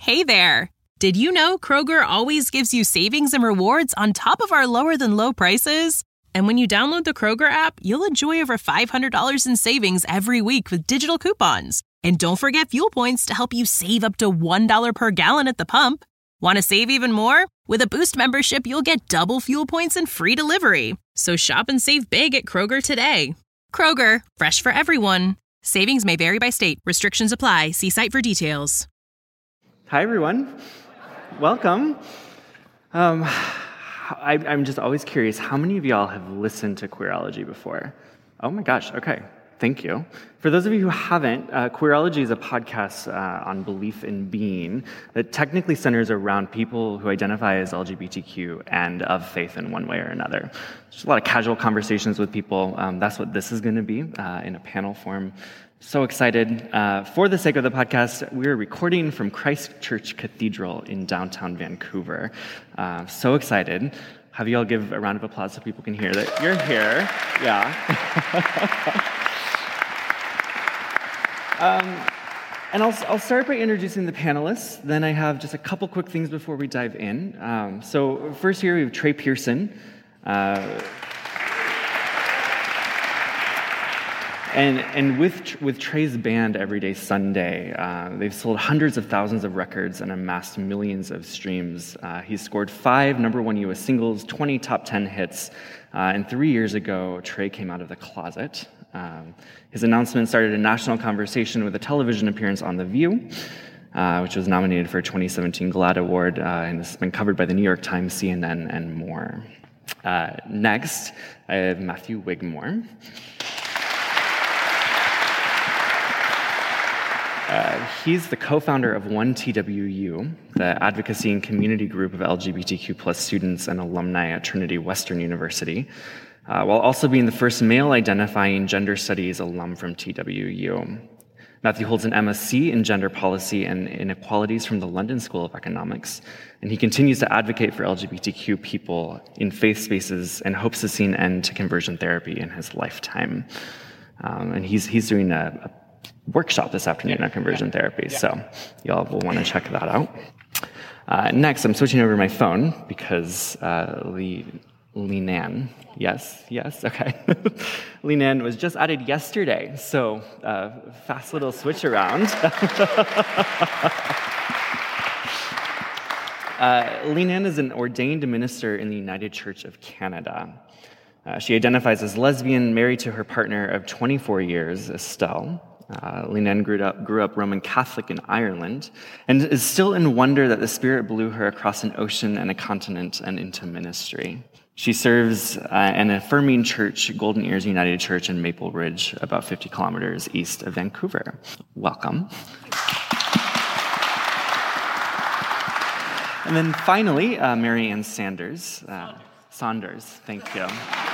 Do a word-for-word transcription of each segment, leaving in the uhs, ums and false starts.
Hey there! Did you know Kroger always gives you savings and rewards on top of our lower-than-low prices? And when you download the Kroger app, you'll enjoy over five hundred dollars in savings every week with digital coupons. And don't forget fuel points to help you save up to one dollar per gallon at the pump. Want to save even more? With a Boost membership, you'll get double fuel points and free delivery. So shop and save big at Kroger today. Kroger, fresh for everyone. Savings may vary by state. Restrictions apply. See site for details. Hi, everyone. Welcome. Um, I, I'm just always curious, how many of y'all have listened to Queerology before? Oh my gosh, okay. Thank you. For those of you who haven't, uh, Queerology is a podcast uh, on belief in being that technically centers around people who identify as L G B T Q and of faith in one way or another. Just a lot of casual conversations with people. Um, that's what this is going to be uh, in a panel form. So excited. Uh, for the sake of the podcast, we're recording from Christ Church Cathedral in downtown Vancouver. Uh, so excited. Have you all give a round of applause so people can hear that you're here? Yeah. um, and I'll, I'll start by introducing the panelists. Then I have just a couple quick things before we dive in. Um, so first here we have Trey Pearson. Uh, And and with with Trey's band Everyday Sunday, uh, they've sold hundreds of thousands of records and amassed millions of streams. Uh, he's scored five number one U S singles, twenty top ten hits, uh, and three years ago, Trey came out of the closet. Um, his announcement started a national conversation with a television appearance on The View, uh, which was nominated for a twenty seventeen GLAAD Award, uh, and has been covered by the New York Times, C N N, and more. Uh, next, I have Matthew Wigmore. Uh, he's the co-founder of one T W U, the advocacy and community group of L G B T Q plus students and alumni at Trinity Western University, uh, while also being the first male-identifying gender studies alum from T W U. Matthew holds an M S c in gender policy and inequalities from the London School of Economics, and he continues to advocate for L G B T Q people in faith spaces and hopes to see an end to conversion therapy in his lifetime. Um, and he's he's doing a, a workshop this afternoon on conversion therapy, so y'all will want to check that out. Uh, next, I'm switching over to my phone because uh, Lee, Lee Nan, yes, yes, okay. Lee Nan was just added yesterday, so uh, fast little switch around. uh, Lee Nan is an ordained minister in the United Church of Canada. Uh, she identifies as lesbian, married to her partner of twenty-four years, Estelle. Uh, Lynn grew up, grew up Roman Catholic in Ireland and is still in wonder that the Spirit blew her across an ocean and a continent and into ministry. She serves uh, an affirming church, Golden Ears United Church in Maple Ridge, about fifty kilometers east of Vancouver. Welcome. And then finally, uh, Mary Ann Sanders. Uh, Saunders, thank you.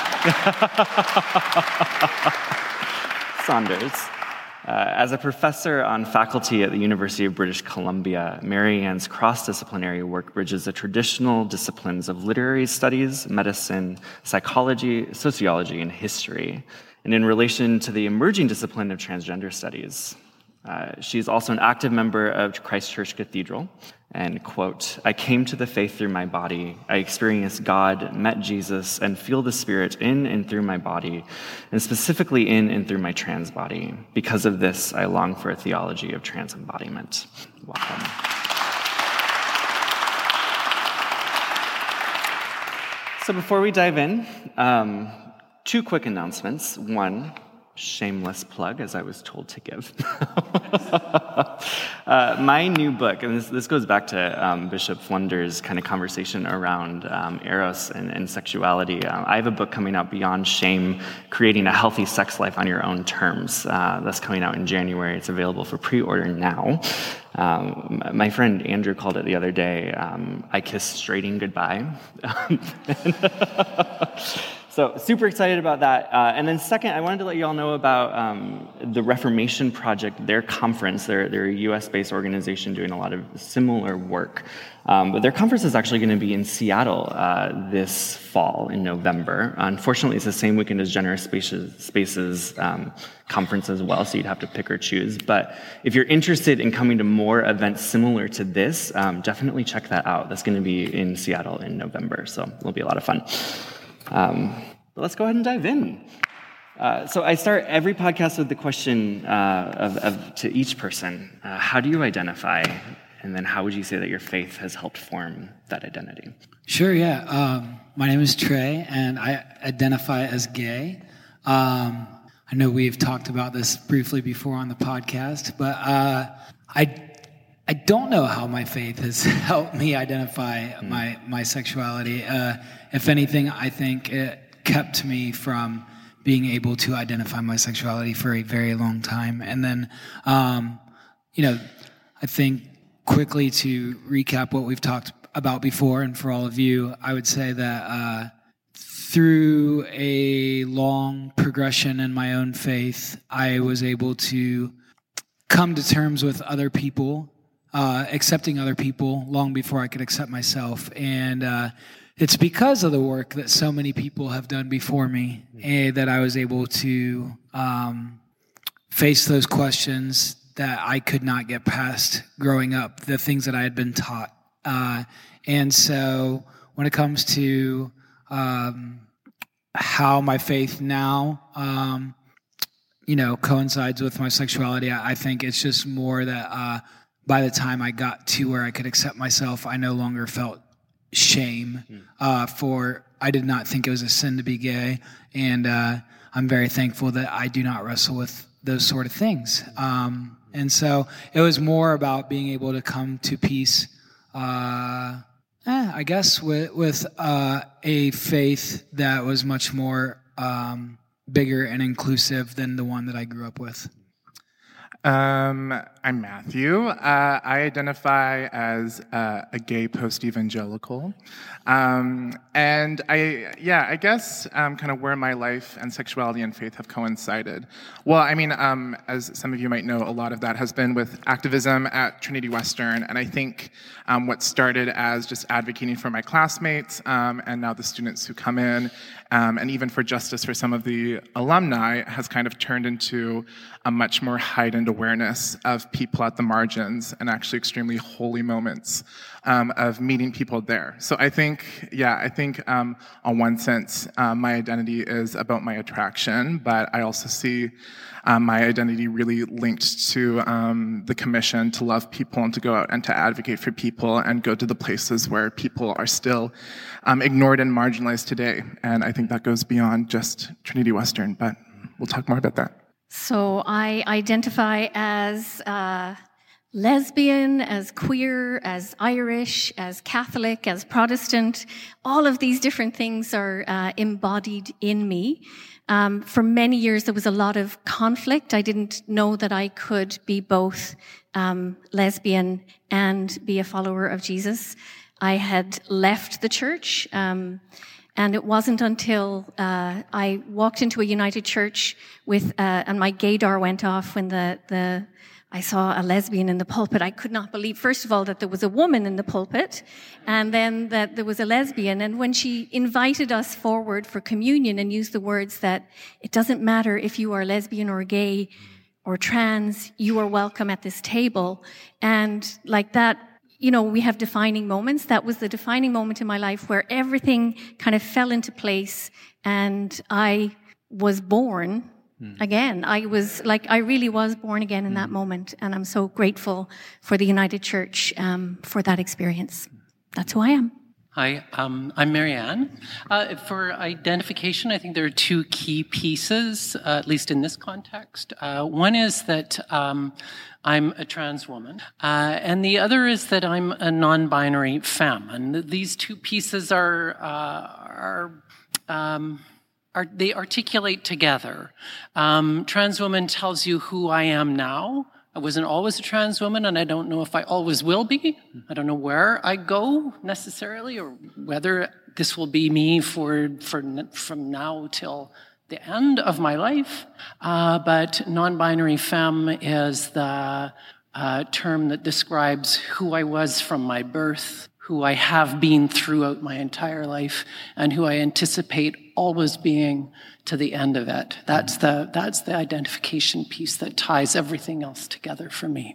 Saunders. Uh, as a professor on faculty at the University of British Columbia, Mary Ann's cross-disciplinary work bridges the traditional disciplines of literary studies, medicine, psychology, sociology, and history, and in relation to the emerging discipline of transgender studies. Uh, she is also an active member of Christ Church Cathedral, and, quote, "I came to the faith through my body. I experienced God, met Jesus, and feel the Spirit in and through my body, and specifically in and through my trans body. Because of this, I long for a theology of trans embodiment." Welcome. So before we dive in, um, two quick announcements. One, shameless plug, as I was told to give. uh, my new book, and this, this goes back to um, Bishop Flunder's kind of conversation around um, eros and, and sexuality. Uh, I have a book coming out, Beyond Shame, Creating a Healthy Sex Life on Your Own Terms. Uh, that's coming out in January. It's available for pre-order now. Um, my friend Andrew called it the other day, um, I kissed straighting goodbye. So super excited about that. Uh, and then second, I wanted to let you all know about um, the Reformation Project, their conference. They're, they're a U S-based organization doing a lot of similar work. Um, but their conference is actually going to be in Seattle uh, this fall in November. Unfortunately, it's the same weekend as Generous Spaces, Spaces um, conference as well, so you'd have to pick or choose. But if you're interested in coming to more events similar to this, um, definitely check that out. That's going to be in Seattle in November, so it'll be a lot of fun. Um, but let's go ahead and dive in. Uh, so I start every podcast with the question uh, of, of to each person, uh, how do you identify? And then how would you say that your faith has helped form that identity? Sure, yeah. Um, my name is Trey, and I identify as gay. Um, I know we've talked about this briefly before on the podcast, but uh, I I don't know how my faith has helped me identify mm. my, my sexuality. Uh, if anything, I think it kept me from being able to identify my sexuality for a very long time. And then, um, you know, I think quickly to recap what we've talked about before, and for all of you, I would say that uh, through a long progression in my own faith, I was able to come to terms with other people, uh, accepting other people long before I could accept myself. And uh, it's because of the work that so many people have done before me uh, that I was able to um, face those questions that I could not get past growing up, the things that I had been taught. Uh, and so when it comes to um, how my faith now, um, you know, coincides with my sexuality, I, I think it's just more that uh, by the time I got to where I could accept myself, I no longer felt shame uh, for, I did not think it was a sin to be gay. And uh, I'm very thankful that I do not wrestle with those sort of things. Um, and so it was more about being able to come to peace, uh, eh, I guess, with, with uh, a faith that was much more um, bigger and inclusive than the one that I grew up with. Um, I'm Matthew. Uh, I identify as uh, a gay post-evangelical. Um, and I, yeah, I guess um, kind of where my life and sexuality and faith have coincided. Well, I mean, um, as some of you might know, a lot of that has been with activism at Trinity Western. And I think um, what started as just advocating for my classmates um, and now the students who come in, um, and even for justice for some of the alumni, has kind of turned into a much more heightened awareness of people at the margins and actually extremely holy moments um, of meeting people there. So I think, yeah, I think um, on one sense, um, my identity is about my attraction, but I also see um, my identity really linked to um, the commission to love people and to go out and to advocate for people and go to the places where people are still um, ignored and marginalized today. And I think that goes beyond just Trinity Western, but we'll talk more about that. So I identify as uh, lesbian, as queer, as Irish, as Catholic, as Protestant. All of these different things are uh, embodied in me. Um, for many years, there was a lot of conflict. I didn't know that I could be both um, lesbian and be a follower of Jesus. I had left the church. Um, And it wasn't until uh, I walked into a United Church with, uh, and my gaydar went off when the, the I saw a lesbian in the pulpit. I could not believe, first of all, that there was a woman in the pulpit, and then that there was a lesbian. And when she invited us forward for communion and used the words that it doesn't matter if you are lesbian or gay or trans, you are welcome at this table. And like that, you know, we have defining moments. That was the defining moment in my life where everything kind of fell into place and I was born mm. again. I was like, I really was born again in mm. that moment. And I'm so grateful for the United Church um, for that experience. That's who I am. Hi, um, I'm Marianne. Uh, for identification, I think there are two key pieces, uh, at least in this context. Uh, one is that um, I'm a trans woman, uh, and the other is that I'm a non-binary femme. And these two pieces are uh, are um, are they articulate together. Um, trans woman tells you who I am now. I wasn't always a trans woman, and I don't know if I always will be. I don't know where I go necessarily or whether this will be me for, for from now till the end of my life. Uh, but non-binary femme is the uh, term that describes who I was from my birth, who I have been throughout my entire life, and who I anticipate always being to the end of it. That's the that's the identification piece that ties everything else together for me.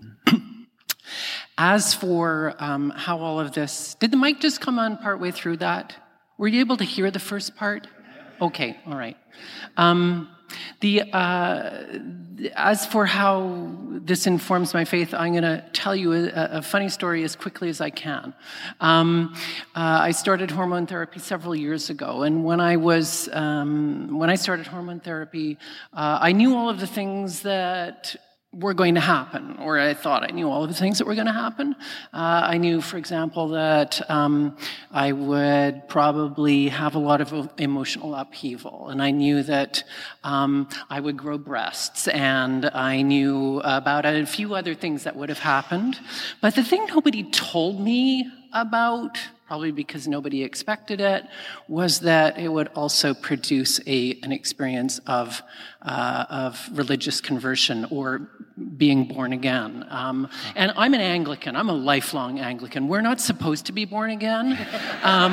As for um, how all of this, did the mic just come on partway through that? Were you able to hear the first part? Okay, all right. Um, the uh, as for how this informs my faith, I'm going to tell you a, a funny story as quickly as I can. Um, uh, I started hormone therapy several years ago, and when I was um, when I started hormone therapy, uh, I knew all of the things that were going to happen, or I thought I knew all of the things that were going to happen. Uh, I knew, for example, that um, I would probably have a lot of emotional upheaval, and I knew that um, I would grow breasts, and I knew about a few other things that would have happened. But the thing nobody told me about, probably because nobody expected it, was that it would also produce a an experience of uh, of religious conversion or being born again. Um, and I'm an Anglican. I'm a lifelong Anglican. We're not supposed to be born again. Um,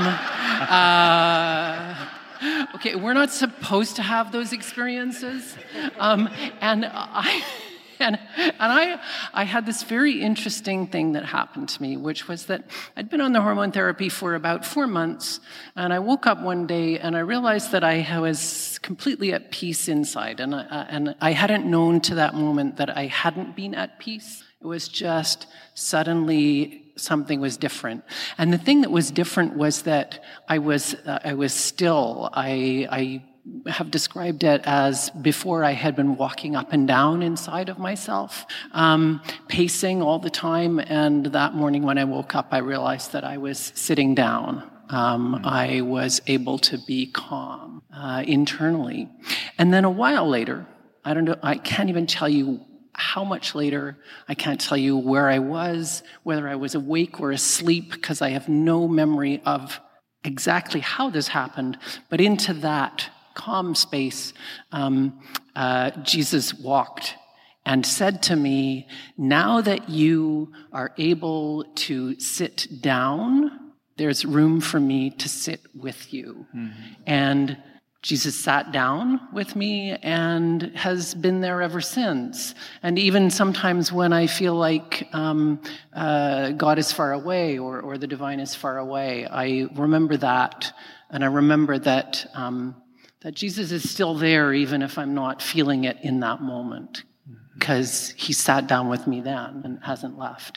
uh, okay, we're not supposed to have those experiences. Um, and I... And, and I, I had this very interesting thing that happened to me, which was that I'd been on the hormone therapy for about four months, and I woke up one day and I realized that I was completely at peace inside, and I, and I hadn't known to that moment that I hadn't been at peace. It was just suddenly something was different, and the thing that was different was that I was uh, I was still. I I. have described it as before I had been walking up and down inside of myself, um, pacing all the time. And that morning when I woke up, I realized that I was sitting down. Um, I was able to be calm uh, internally. And then a while later, I don't know, I can't even tell you how much later, I can't tell you where I was, whether I was awake or asleep, because I have no memory of exactly how this happened, but into that calm space, um, uh, Jesus walked and said to me, now that you are able to sit down, there's room for me to sit with you. Mm-hmm. And Jesus sat down with me and has been there ever since. And even sometimes when I feel like um, uh, God is far away or, or the divine is far away, I remember that. And I remember that um, that Jesus is still there even if I'm not feeling it in that moment, because he sat down with me then and hasn't left.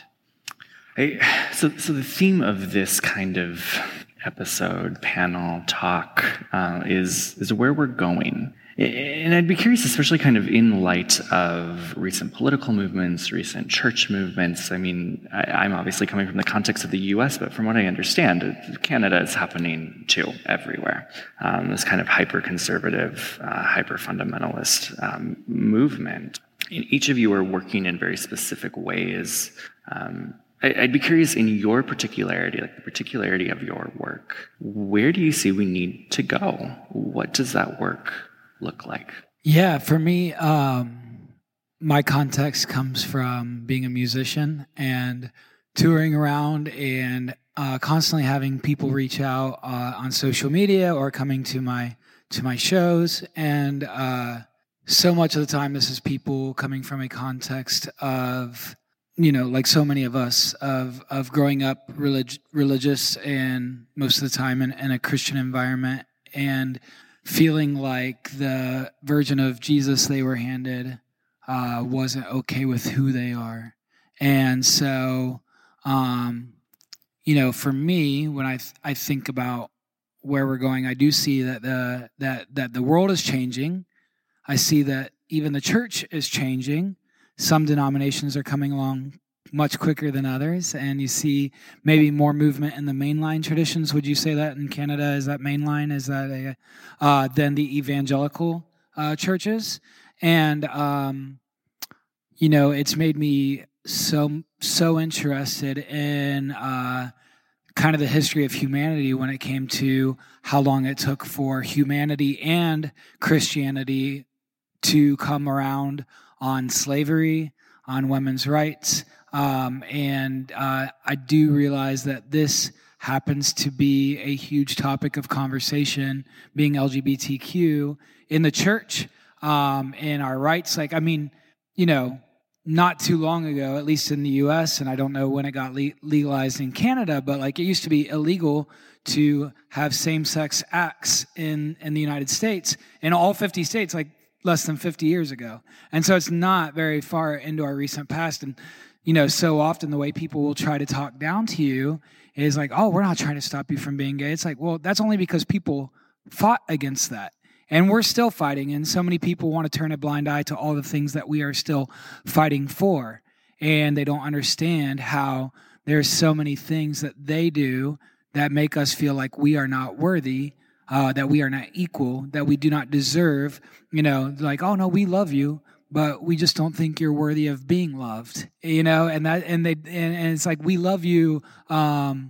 I, so, so the theme of this kind of episode, panel, talk, uh, is is where we're going. And I'd be curious, especially kind of in light of recent political movements, recent church movements. I mean, I, I'm obviously coming from the context of the U S, but from what I understand, Canada is happening too, everywhere. Um, this kind of hyper-conservative, uh, hyper-fundamentalist um, movement. And each of you are working in very specific ways. Um, I, I'd be curious, in your particularity, like the particularity of your work, where do you see we need to go? What does that work look like? Yeah, for me, um, my context comes from being a musician and touring around and uh, constantly having people reach out uh, on social media or coming to my to my shows. And uh, so much of the time, this is people coming from a context of, you know, like so many of us, of of growing up relig- religious and most of the time in, in a Christian environment, and feeling like the version of Jesus they were handed uh, wasn't okay with who they are. And so, um, you know, for me, when I th- I think about where we're going, I do see that the that that the world is changing. I see that even the church is changing. Some denominations are coming along much quicker than others, and you see maybe more movement in the mainline traditions. Would you say that in Canada? Is that mainline? Is that a, uh, than the evangelical uh, churches? And um, you know, it's made me so so interested in uh, kind of the history of humanity when it came to how long it took for humanity and Christianity to come around on slavery, on women's rights. Um, and uh, I do realize that this happens to be a huge topic of conversation, being L G B T Q in the church, um, and our rights. Like, I mean, you know, not too long ago, at least in the U S, and I don't know when it got le- legalized in Canada, but like it used to be illegal to have same-sex acts in, in the United States, in all fifty states, like less than fifty years ago. And so it's not very far into our recent past. And, you know, so often the way people will try to talk down to you is like, oh, we're not trying to stop you from being gay. It's like, well, that's only because people fought against that. And we're still fighting, and so many people want to turn a blind eye to all the things that we are still fighting for. And they don't understand how there's so many things that they do that make us feel like we are not worthy, uh, that we are not equal, that we do not deserve. You know, like, oh, no, we love you, but we just don't think you're worthy of being loved. You know, and that and they and, and it's like, we love you. Um,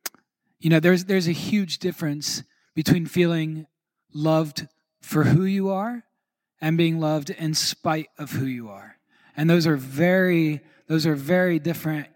you know, there's there's a huge difference between feeling loved for who you are and being loved in spite of who you are. And those are very, those are very different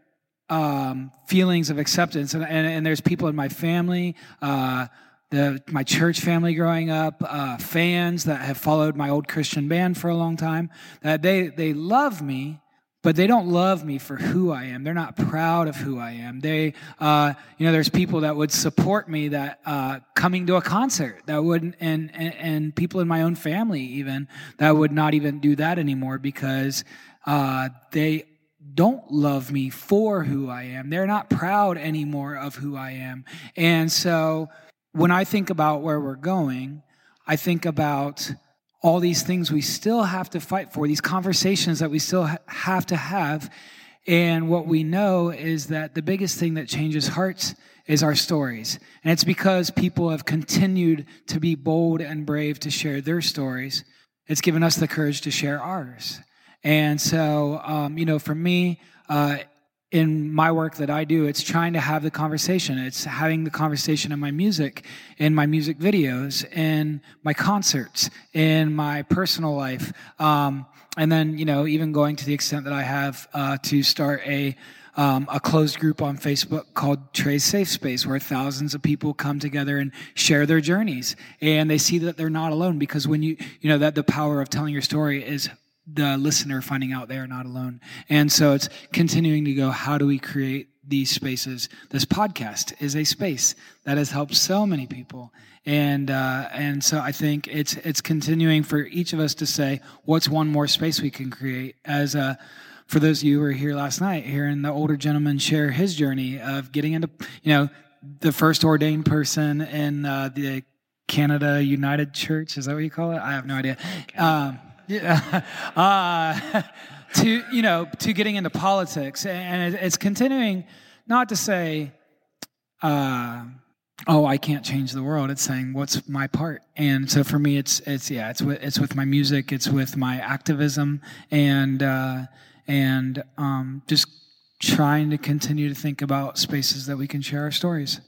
um, feelings of acceptance. And, and, and there's people in my family, uh, the, my church family growing up, uh, fans that have followed my old Christian band for a long time, that they, they love me, but they don't love me for who I am. They're not proud of who I am. They, uh, you know, there's people that would support me that uh, coming to a concert that wouldn't, and, and and people in my own family even that would not even do that anymore because uh, they don't love me for who I am. They're not proud anymore of who I am. And so when I think about where we're going, I think about all these things we still have to fight for, these conversations that we still ha- have to have. And what we know is that the biggest thing that changes hearts is our stories. And it's because people have continued to be bold and brave to share their stories. It's given us the courage to share ours. And so, um, you know, for me, uh, in my work that I do, it's trying to have the conversation. It's having the conversation in my music, in my music videos, in my concerts, in my personal life. Um, and then, you know, even going to the extent that I have uh, to start a um, a closed group on Facebook called Trey's Safe Space, where thousands of people come together and share their journeys. And they see that they're not alone, because when you, you know, that the power of telling your story is the listener finding out they are not alone. And so it's continuing to go, how do we create these spaces? This podcast is a space that has helped so many people. And uh, and so I think it's it's continuing for each of us to say, what's one more space we can create? As uh, for those of you who were here last night, hearing the older gentleman share his journey of getting into, you know, the first ordained person in uh, the Canada United Church. Is that what you call it? I have no idea. Um, Yeah, uh, to, you know, to getting into politics. And it's continuing not to say, uh, oh, I can't change the world. It's saying, what's my part? And so for me, it's, it's yeah, it's with, it's with my music, it's with my activism, and, uh, and um, just trying to continue to think about spaces that we can share our stories.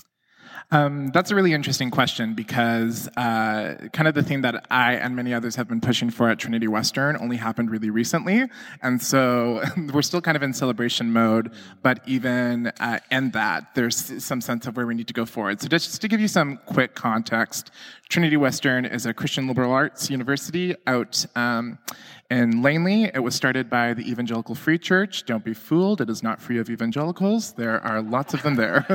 Um, that's a really interesting question, because uh, kind of the thing that I and many others have been pushing for at Trinity Western only happened really recently. And so we're still kind of in celebration mode, but even uh, in that, there's some sense of where we need to go forward. So just to give you some quick context, Trinity Western is a Christian liberal arts university out um, in Langley. It was started by the Evangelical Free Church. Don't be fooled, it is not free of evangelicals. There are lots of them there.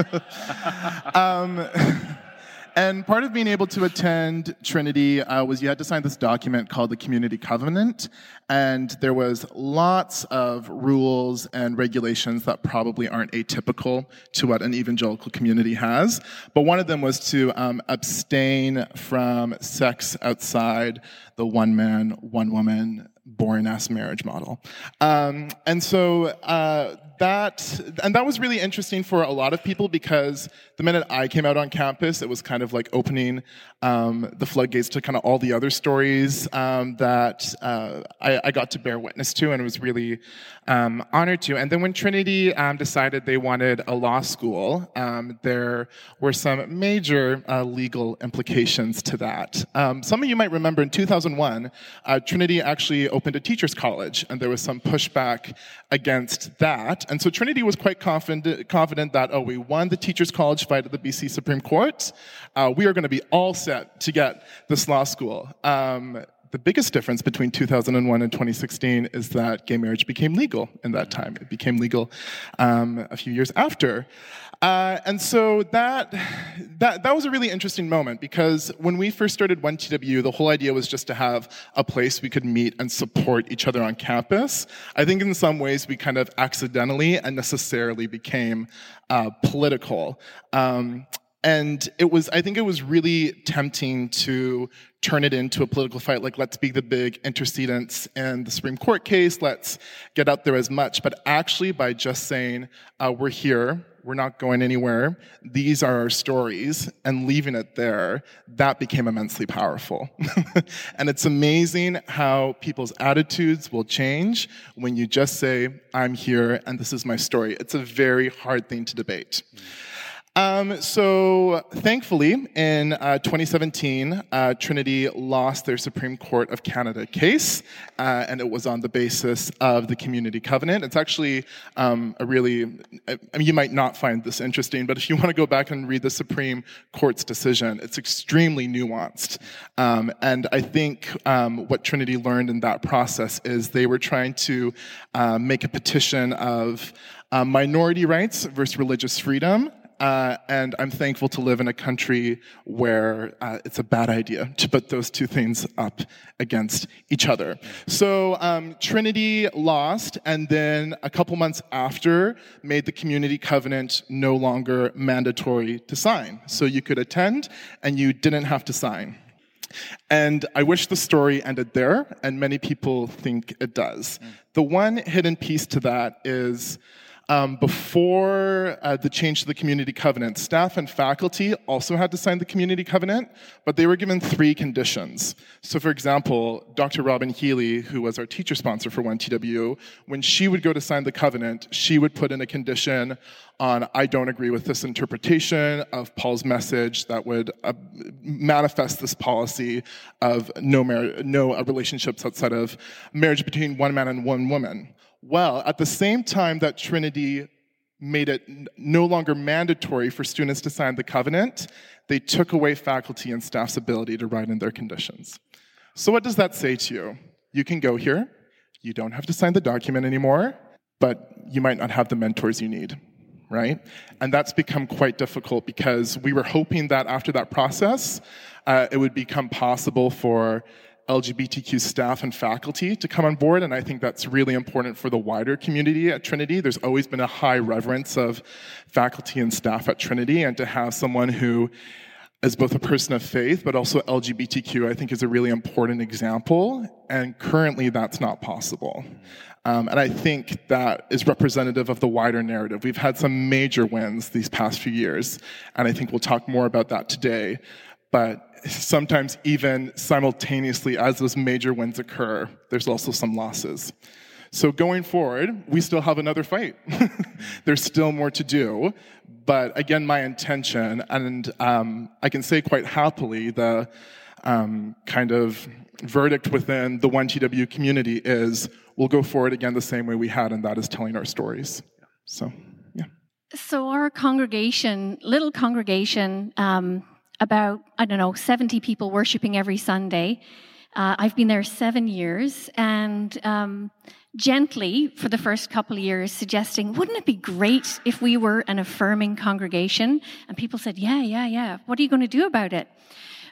um, and part of being able to attend Trinity uh, was you had to sign this document called the Community Covenant, and there was lots of rules and regulations that probably aren't atypical to what an evangelical community has. But one of them was to um, abstain from sex outside the one-man, one-woman boring-ass marriage model. Um, and so uh, that, and that was really interesting for a lot of people, because the minute I came out on campus, it was kind of like opening um, the floodgates to kind of all the other stories um, that uh, I, I got to bear witness to, and was really um, honored to. And then when Trinity um, decided they wanted a law school, um, there were some major uh, legal implications to that. Um, some of you might remember in two thousand one, uh, Trinity actually opened a teacher's college, and there was some pushback against that. And so Trinity was quite confident, confident that, oh, we won the teacher's college fight at the B C Supreme Court. Uh, we are going to be all set to get this law school. Um, the biggest difference between two thousand one and twenty sixteen is that gay marriage became legal in that time. It became legal um, a few years after. Uh, and so that, that that was a really interesting moment, because when we first started one T W, the whole idea was just to have a place we could meet and support each other on campus. I think in some ways we kind of accidentally and necessarily became uh, political. Um, And it was, I think it was really tempting to turn it into a political fight, like, let's be the big intercedents in the Supreme Court case, let's get out there as much. But actually, by just saying, uh, we're here, we're not going anywhere, these are our stories, and leaving it there, that became immensely powerful. And it's amazing how people's attitudes will change when you just say, I'm here, and this is my story. It's a very hard thing to debate. Um, so thankfully, in uh, twenty seventeen, uh, Trinity lost their Supreme Court of Canada case, uh, and it was on the basis of the Community Covenant. It's actually um, a really, I mean, you might not find this interesting, but if you want to go back and read the Supreme Court's decision, it's extremely nuanced. Um, and I think um, what Trinity learned in that process is they were trying to uh, make a petition of uh, minority rights versus religious freedom. Uh, and I'm thankful to live in a country where uh, it's a bad idea to put those two things up against each other. So um, Trinity lost, and then a couple months after, made the Community Covenant no longer mandatory to sign. So you could attend, and you didn't have to sign. And I wish the story ended there, and many people think it does. Mm. The one hidden piece to that is, Um, before uh, the change to the Community Covenant, staff and faculty also had to sign the Community Covenant, but they were given three conditions. So, for example, Doctor Robin Healy, who was our teacher sponsor for one T W, when she would go to sign the covenant, she would put in a condition on, I don't agree with this interpretation of Paul's message that would uh, manifest this policy of no, mar- no uh, relationships outside of marriage between one man and one woman. Well, at the same time that Trinity made it no longer mandatory for students to sign the covenant, they took away faculty and staff's ability to write in their conditions. So what does that say to you? You can go here, you don't have to sign the document anymore, but you might not have the mentors you need, right? And that's become quite difficult, because we were hoping that after that process, uh, it would become possible for L G B T Q staff and faculty to come on board, and I think that's really important for the wider community at Trinity. There's always been a high reverence of faculty and staff at Trinity, and to have someone who is both a person of faith but also L G B T Q, I think, is a really important example, and currently that's not possible. Um, and I think that is representative of the wider narrative. We've had some major wins these past few years, and I think we'll talk more about that today. But sometimes even simultaneously as those major wins occur, there's also some losses. So going forward, we still have another fight. There's still more to do. But again, my intention, and um, I can say quite happily, the um, kind of verdict within the one T W community is we'll go forward again the same way we had, and that is telling our stories. So, yeah. So our congregation, little congregation, um, about, I don't know, seventy people worshiping every Sunday. Uh, I've been there seven years, and um, gently, for the first couple of years, suggesting, wouldn't it be great if we were an affirming congregation? And people said, yeah, yeah, yeah. What are you going to do about it?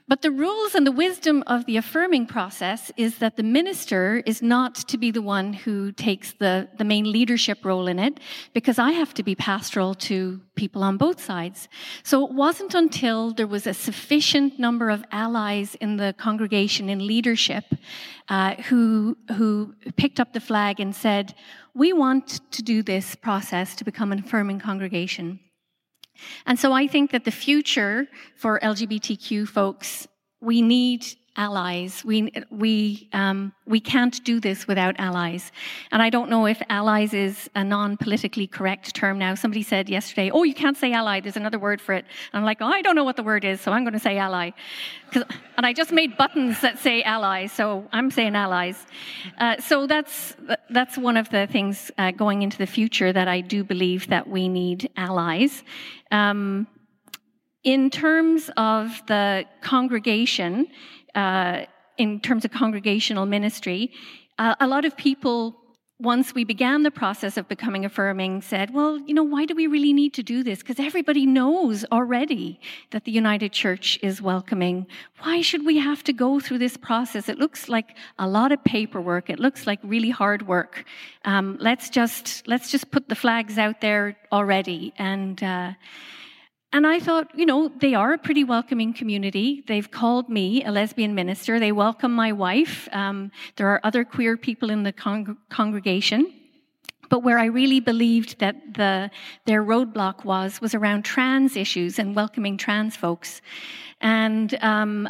But the rules and the wisdom of the affirming process is that the minister is not to be the one who takes the, the main leadership role in it, because I have to be pastoral to people on both sides. So it wasn't until there was a sufficient number of allies in the congregation in leadership uh, who, who picked up the flag and said, we want to do this process to become an affirming congregation. And so I think that the future for L G B T Q folks, we need allies. We we um, we can't do this without allies. And I don't know if allies is a non-politically correct term now. Somebody said yesterday, oh, you can't say ally, there's another word for it. And I'm like, oh, I don't know what the word is, so I'm going to say ally. And I just made buttons that say ally, so I'm saying allies. Uh, so that's that's one of the things uh, going into the future that I do believe that we need allies. Um, in terms of the congregation, Uh, in terms of congregational ministry, uh, a lot of people, once we began the process of becoming affirming, said, well, you know, why do we really need to do this? Because everybody knows already that the United Church is welcoming. Why should we have to go through this process? It looks like a lot of paperwork. It looks like really hard work. Um, let's just let's just put the flags out there already. And uh And I thought, you know, they are a pretty welcoming community. They've called me a lesbian minister. They welcome my wife. Um, there are other queer people in the con- congregation. But where I really believed that the their roadblock was, was around trans issues and welcoming trans folks. And um,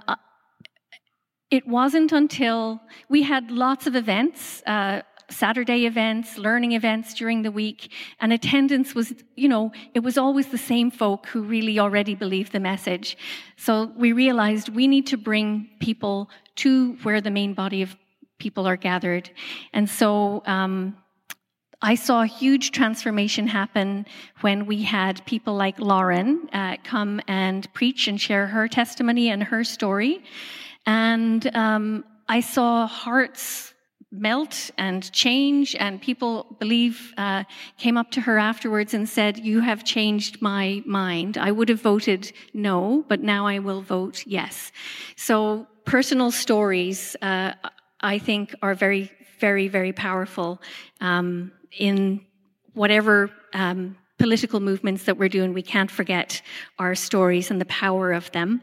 it wasn't until we had lots of events, uh, Saturday events, learning events during the week, and attendance was, you know, it was always the same folk who really already believed the message. So we realized we need to bring people to where the main body of people are gathered. And so um, I saw a huge transformation happen when we had people like Lauren uh, come and preach and share her testimony and her story. And um, I saw hearts melt and change, and people believe uh, came up to her afterwards and said, you have changed my mind. I would have voted no, but now I will vote yes. So personal stories, uh, I think, are very, very, very powerful um, in whatever um, political movements that we're doing. We can't forget our stories and the power of them.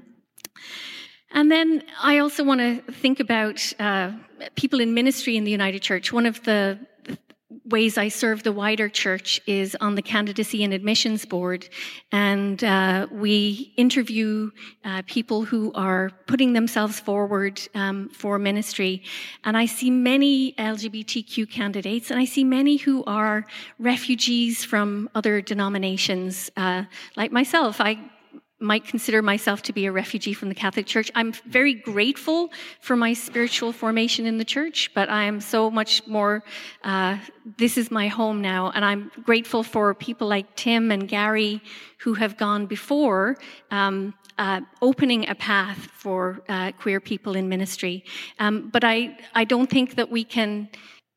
And then I also want to think about uh, people in ministry in the United Church. One of the ways I serve the wider church is on the Candidacy and Admissions Board. And uh, we interview uh, people who are putting themselves forward um, for ministry. And I see many L G B T Q candidates, and I see many who are refugees from other denominations, uh, like myself. I might consider myself to be a refugee from the Catholic Church. I'm very grateful for my spiritual formation in the church, but I am so much more, uh, this is my home now, and I'm grateful for people like Tim and Gary who have gone before, um, uh, opening a path for uh, queer people in ministry. Um, but I, I don't think that we can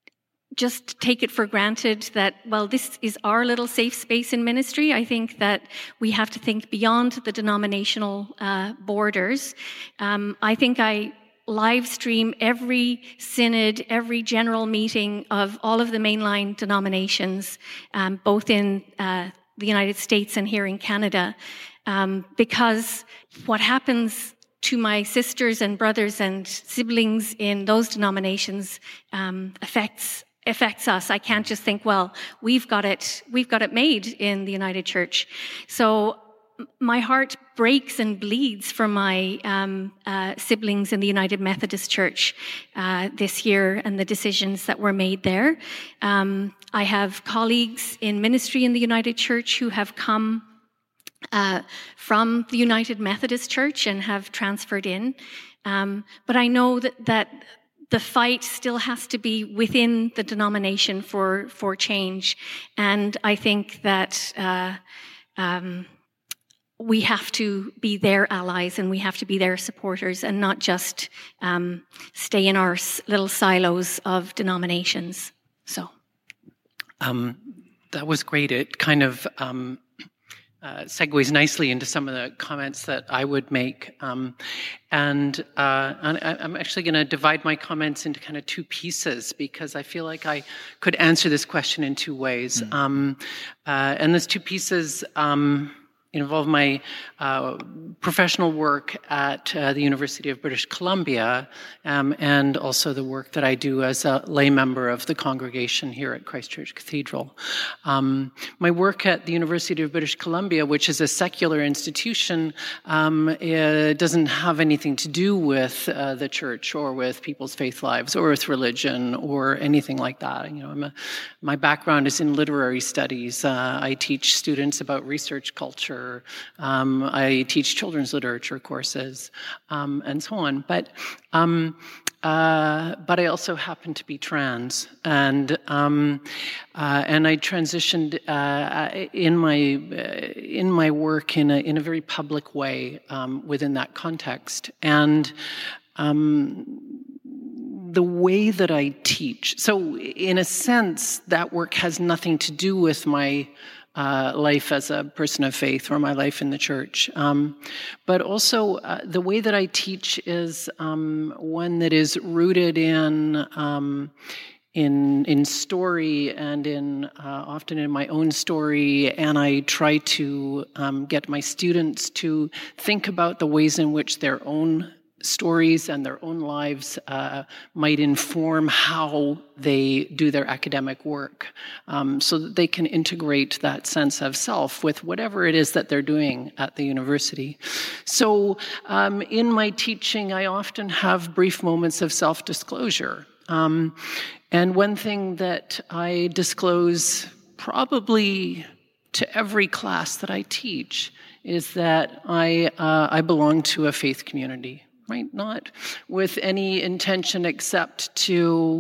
just take it for granted that, well, this is our little safe space in ministry. I think that we have to think beyond the denominational uh, borders. Um, I think I live stream every synod, every general meeting of all of the mainline denominations, um, both in uh, the United States and here in Canada, um, because what happens to my sisters and brothers and siblings in those denominations um, affects affects us. I can't just think, well, we've got it, we've got it made in the United Church. So my heart breaks and bleeds for my um, uh, siblings in the United Methodist Church uh, this year and the decisions that were made there. Um, I have colleagues in ministry in the United Church who have come uh, from the United Methodist Church and have transferred in. Um, but I know that that the fight still has to be within the denomination for, for change. And I think that uh, um, we have to be their allies and we have to be their supporters and not just um, stay in our little silos of denominations. So, um, that was great. It kind of um, uh, segues nicely into some of the comments that I would make. Um, and, uh, and I, I'm actually going to divide my comments into kind of two pieces because I feel like I could answer this question in two ways. Mm. Um, uh, and those two pieces um, involve my uh, professional work at uh, the University of British Columbia um, and also the work that I do as a lay member of the congregation here at Christ Church Cathedral. Um, my work at the University of British Columbia, which is a secular institution, um, it doesn't have anything to do with uh, the church or with people's faith lives or with religion or anything like that. You know, I'm a, my background is in literary studies. Uh, I teach students about research culture. Um, I teach children's literature courses, um, and so on. But um, uh, but I also happen to be trans, and um, uh, and I transitioned uh, in my uh, in my work in a in a very public way um, within that context, and. Um, The way that I teach, so in a sense, that work has nothing to do with my uh, life as a person of faith or my life in the church. Um, but also, uh, the way that I teach is um, one that is rooted in um, in in story and in uh, often in my own story, and I try to um, get my students to think about the ways in which their own stories and their own lives uh, might inform how they do their academic work, um, so that they can integrate that sense of self with whatever it is that they're doing at the university. So um, in my teaching, I often have brief moments of self-disclosure. Um, and one thing that I disclose probably to every class that I teach is that I uh, I belong to a faith community. Right, not with any intention except to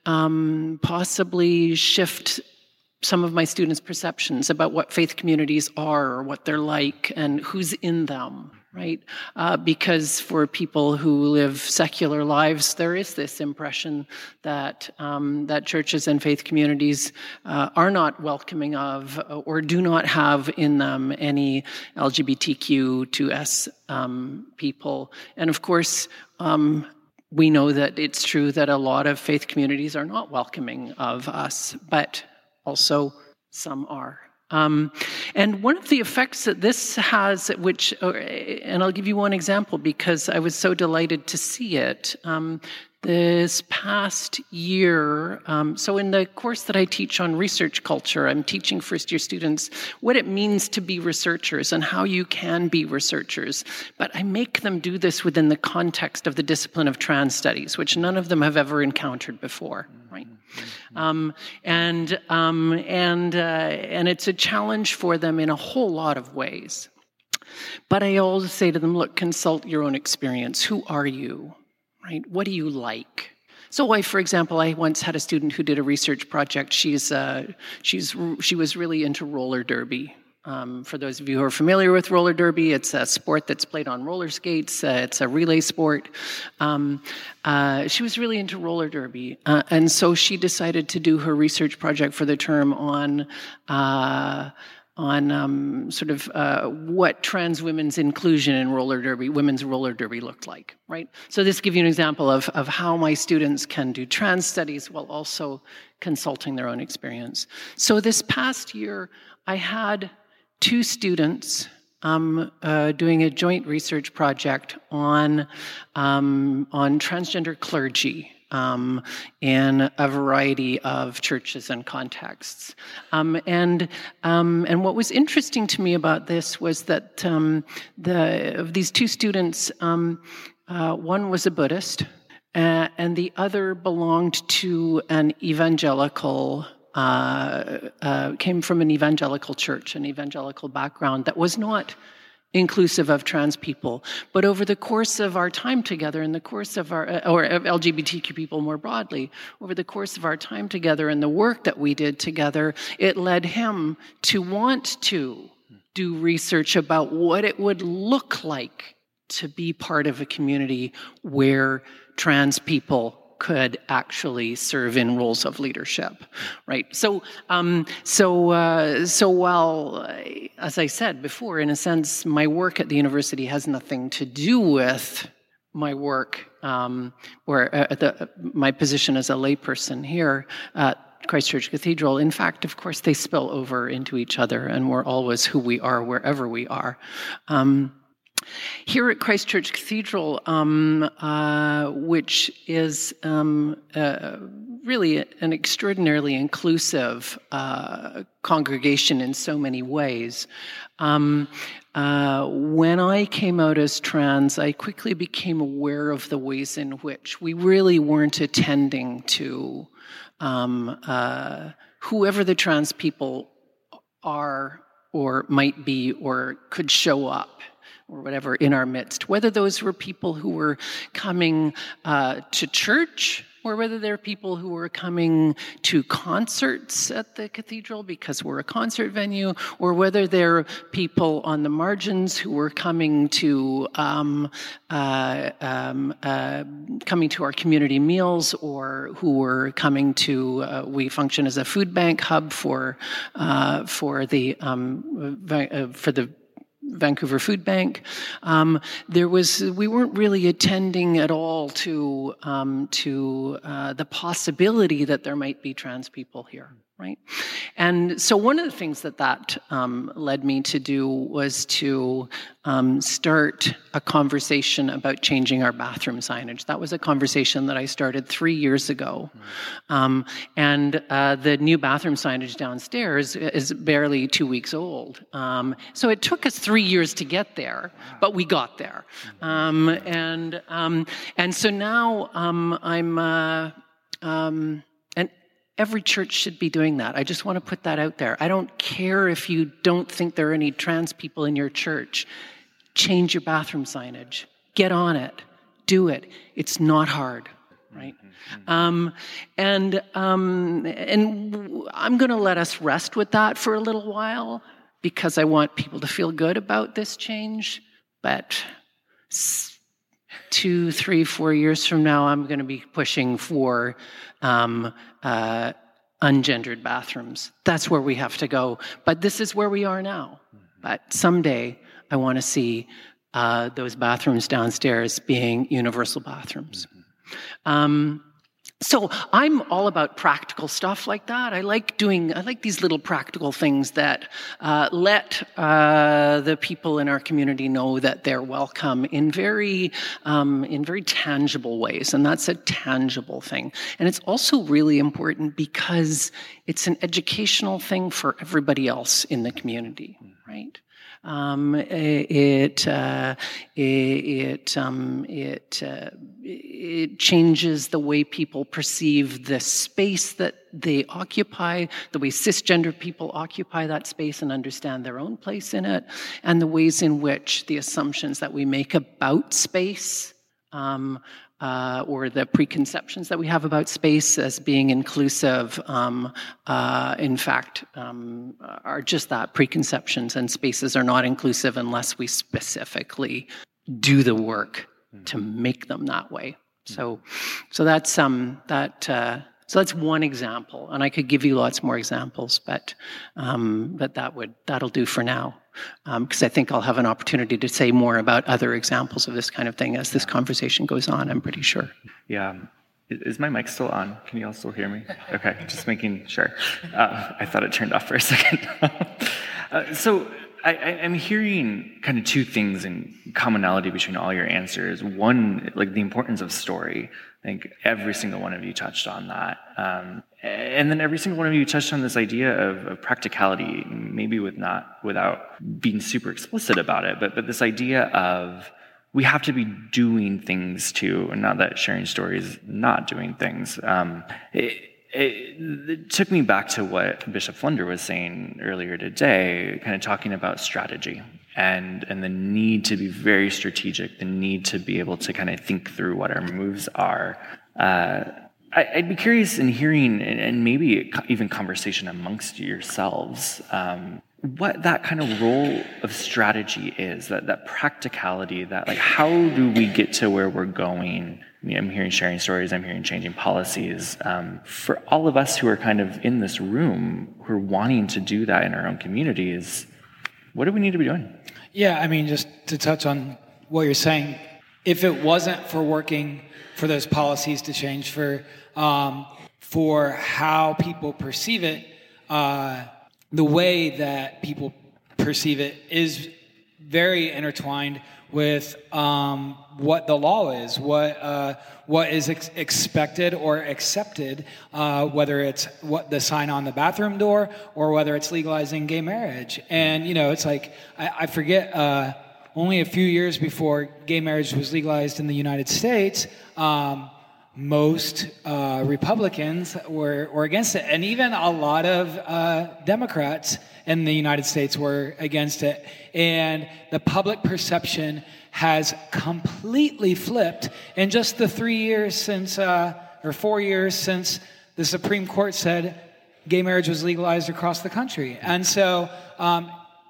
um, possibly shift some of my students' perceptions about what faith communities are or what they're like and who's in them, right? Uh, because for people who live secular lives, there is this impression that um, that churches and faith communities uh, are not welcoming of or do not have in them any L G B T Q two S um, people. And of course, um, we know that it's true that a lot of faith communities are not welcoming of us, but also some are. Um, and one of the effects that this has, which, and I'll give you one example because I was so delighted to see it. Um, this past year, um, so in the course that I teach on research culture, I'm teaching first-year students what it means to be researchers and how you can be researchers. But I make them do this within the context of the discipline of trans studies, which none of them have ever encountered before, right? Um, and um, and uh, and it's a challenge for them in a whole lot of ways. But I always say to them, look, consult your own experience. Who are you? Right? What do you like? So, I, for example, I once had a student who did a research project. She's uh, she's she was really into roller derby. Um, for those of you who are familiar with roller derby, it's a sport that's played on roller skates. Uh, it's a relay sport. Um, uh, she was really into roller derby, uh, and so she decided to do her research project for the term on. Uh, on um, sort of uh, what trans women's inclusion in roller derby, women's roller derby looked like, right? So this gives you an example of, of how my students can do trans studies while also consulting their own experience. So this past year, I had two students um, uh, doing a joint research project on, um, on transgender clergy. Um, in a variety of churches and contexts. Um, and um, and what was interesting to me about this was that um, the of these two students, um, uh, one was a Buddhist, uh, and the other belonged to an evangelical, uh, uh, came from an evangelical church, an evangelical background that was not inclusive of trans people. But over the course of our time together, in the course of our, or L G B T Q people more broadly, over the course of our time together and the work that we did together, it led him to want to do research about what it would look like to be part of a community where trans people could actually serve in roles of leadership, right? So, um, so, uh, so while, as I said before, in a sense, my work at the university has nothing to do with my work, um, where uh, the, my position as a layperson here at Christ Church Cathedral. In fact, of course, they spill over into each other, and we're always who we are wherever we are. Um, Here at Christ Church Cathedral, um, uh, which is um, uh, really an extraordinarily inclusive uh, congregation in so many ways, um, uh, when I came out as trans, I quickly became aware of the ways in which we really weren't attending to um, uh, whoever the trans people are or might be or could show up, or whatever, in our midst, whether those were people who were coming uh, to church, or whether they're people who were coming to concerts at the cathedral because we're a concert venue, or whether they're people on the margins who were coming to um, uh, um, uh, coming to our community meals, or who were coming to. Uh, we function as a food bank hub for uh, for the um, uh, for the. Vancouver Food Bank. Um, there was we weren't really attending at all to um, to uh, the possibility that there might be trans people here, right? And so one of the things that that um, led me to do was to um, start a conversation about changing our bathroom signage. That was a conversation that I started three years ago, um, and uh, the new bathroom signage downstairs is barely two weeks old. Um, so it took us three years to get there, but we got there. Um, and um, and so now um, I'm uh, um, and every church should be doing that. I just want to put that out there. I don't care if you don't think there are any trans people in your church. Change your bathroom signage. Get on it. Do it. It's not hard. Right, um, and um, and I'm going to let us rest with that for a little while, because I want people to feel good about this change. But two, three, four years from now, I'm going to be pushing for um, uh, ungendered bathrooms. That's where we have to go. But this is where we are now. But someday, I want to see uh, those bathrooms downstairs being universal bathrooms. Um, so I'm all about practical stuff like that. I like doing, I like these little practical things that uh, let uh, the people in our community know that they're welcome in very, um, in very tangible ways, and that's a tangible thing. And it's also really important because it's an educational thing for everybody else in the community, right? Um, it uh, it it, um, it, uh, it changes the way people perceive the space that they occupy, the way cisgender people occupy that space and understand their own place in it, and the ways in which the assumptions that we make about space um, Uh, or the preconceptions that we have about space as being inclusive, um, uh, in fact, um, are just that, preconceptions, and spaces are not inclusive unless we specifically do the work to make them that way. So, so that's um, that. Uh, so that's one example, and I could give you lots more examples, but um, but that would that'll do for now. Because um, I think I'll have an opportunity to say more about other examples of this kind of thing as this conversation goes on, I'm pretty sure. Yeah. Is my mic still on? Can you all still hear me? Okay, just making sure. Uh, I thought it turned off for a second. uh, so I, I, I'm hearing kind of two things in commonality between all your answers. One, like the importance of story. I think every single one of you touched on that. Um, and then every single one of you touched on this idea of, of practicality, maybe with not without being super explicit about it, but but this idea of we have to be doing things too, and not that sharing stories, not doing things. Um, it, it, it took me back to what Bishop Flunder was saying earlier today, kind of talking about strategy and and the need to be very strategic, the need to be able to kind of think through what our moves are. Uh, I, I'd be curious in hearing, and, and maybe even conversation amongst yourselves, um, what that kind of role of strategy is, that that practicality, that like how do we get to where we're going I'm hearing sharing stories, I'm hearing changing policies. Um, for all of us who are kind of in this room, who are wanting to do that in our own communities, what do we need to be doing? Yeah, I mean, just to touch on what you're saying, if it wasn't for working for those policies to change, for um, for how people perceive it, uh, the way that people perceive it is very intertwined with um, what the law is, what uh, what is ex- expected or accepted, uh, whether it's what the sign on the bathroom door or whether it's legalizing gay marriage. And you know, it's like I, I forget. Uh, only a few years before gay marriage was legalized in the United States, um, most uh, Republicans were, were against it, and even a lot of uh, Democrats in the United States were against it. And the public perception has completely flipped in just the three years since, uh, or four years since the Supreme Court said gay marriage was legalized across the country. And so um,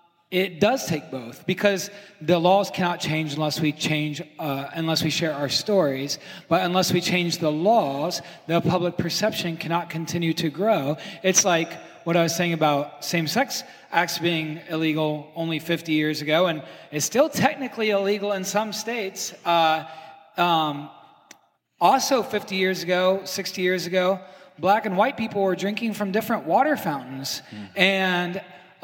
it does take both, because the laws cannot change unless we change, uh, unless we share our stories. But unless we change the laws, the public perception cannot continue to grow. It's like what I was saying about same-sex acts being illegal only fifty years ago, and it's still technically illegal in some states. Uh, um, also fifty years ago, sixty years ago, black and white people were drinking from different water fountains. Mm. And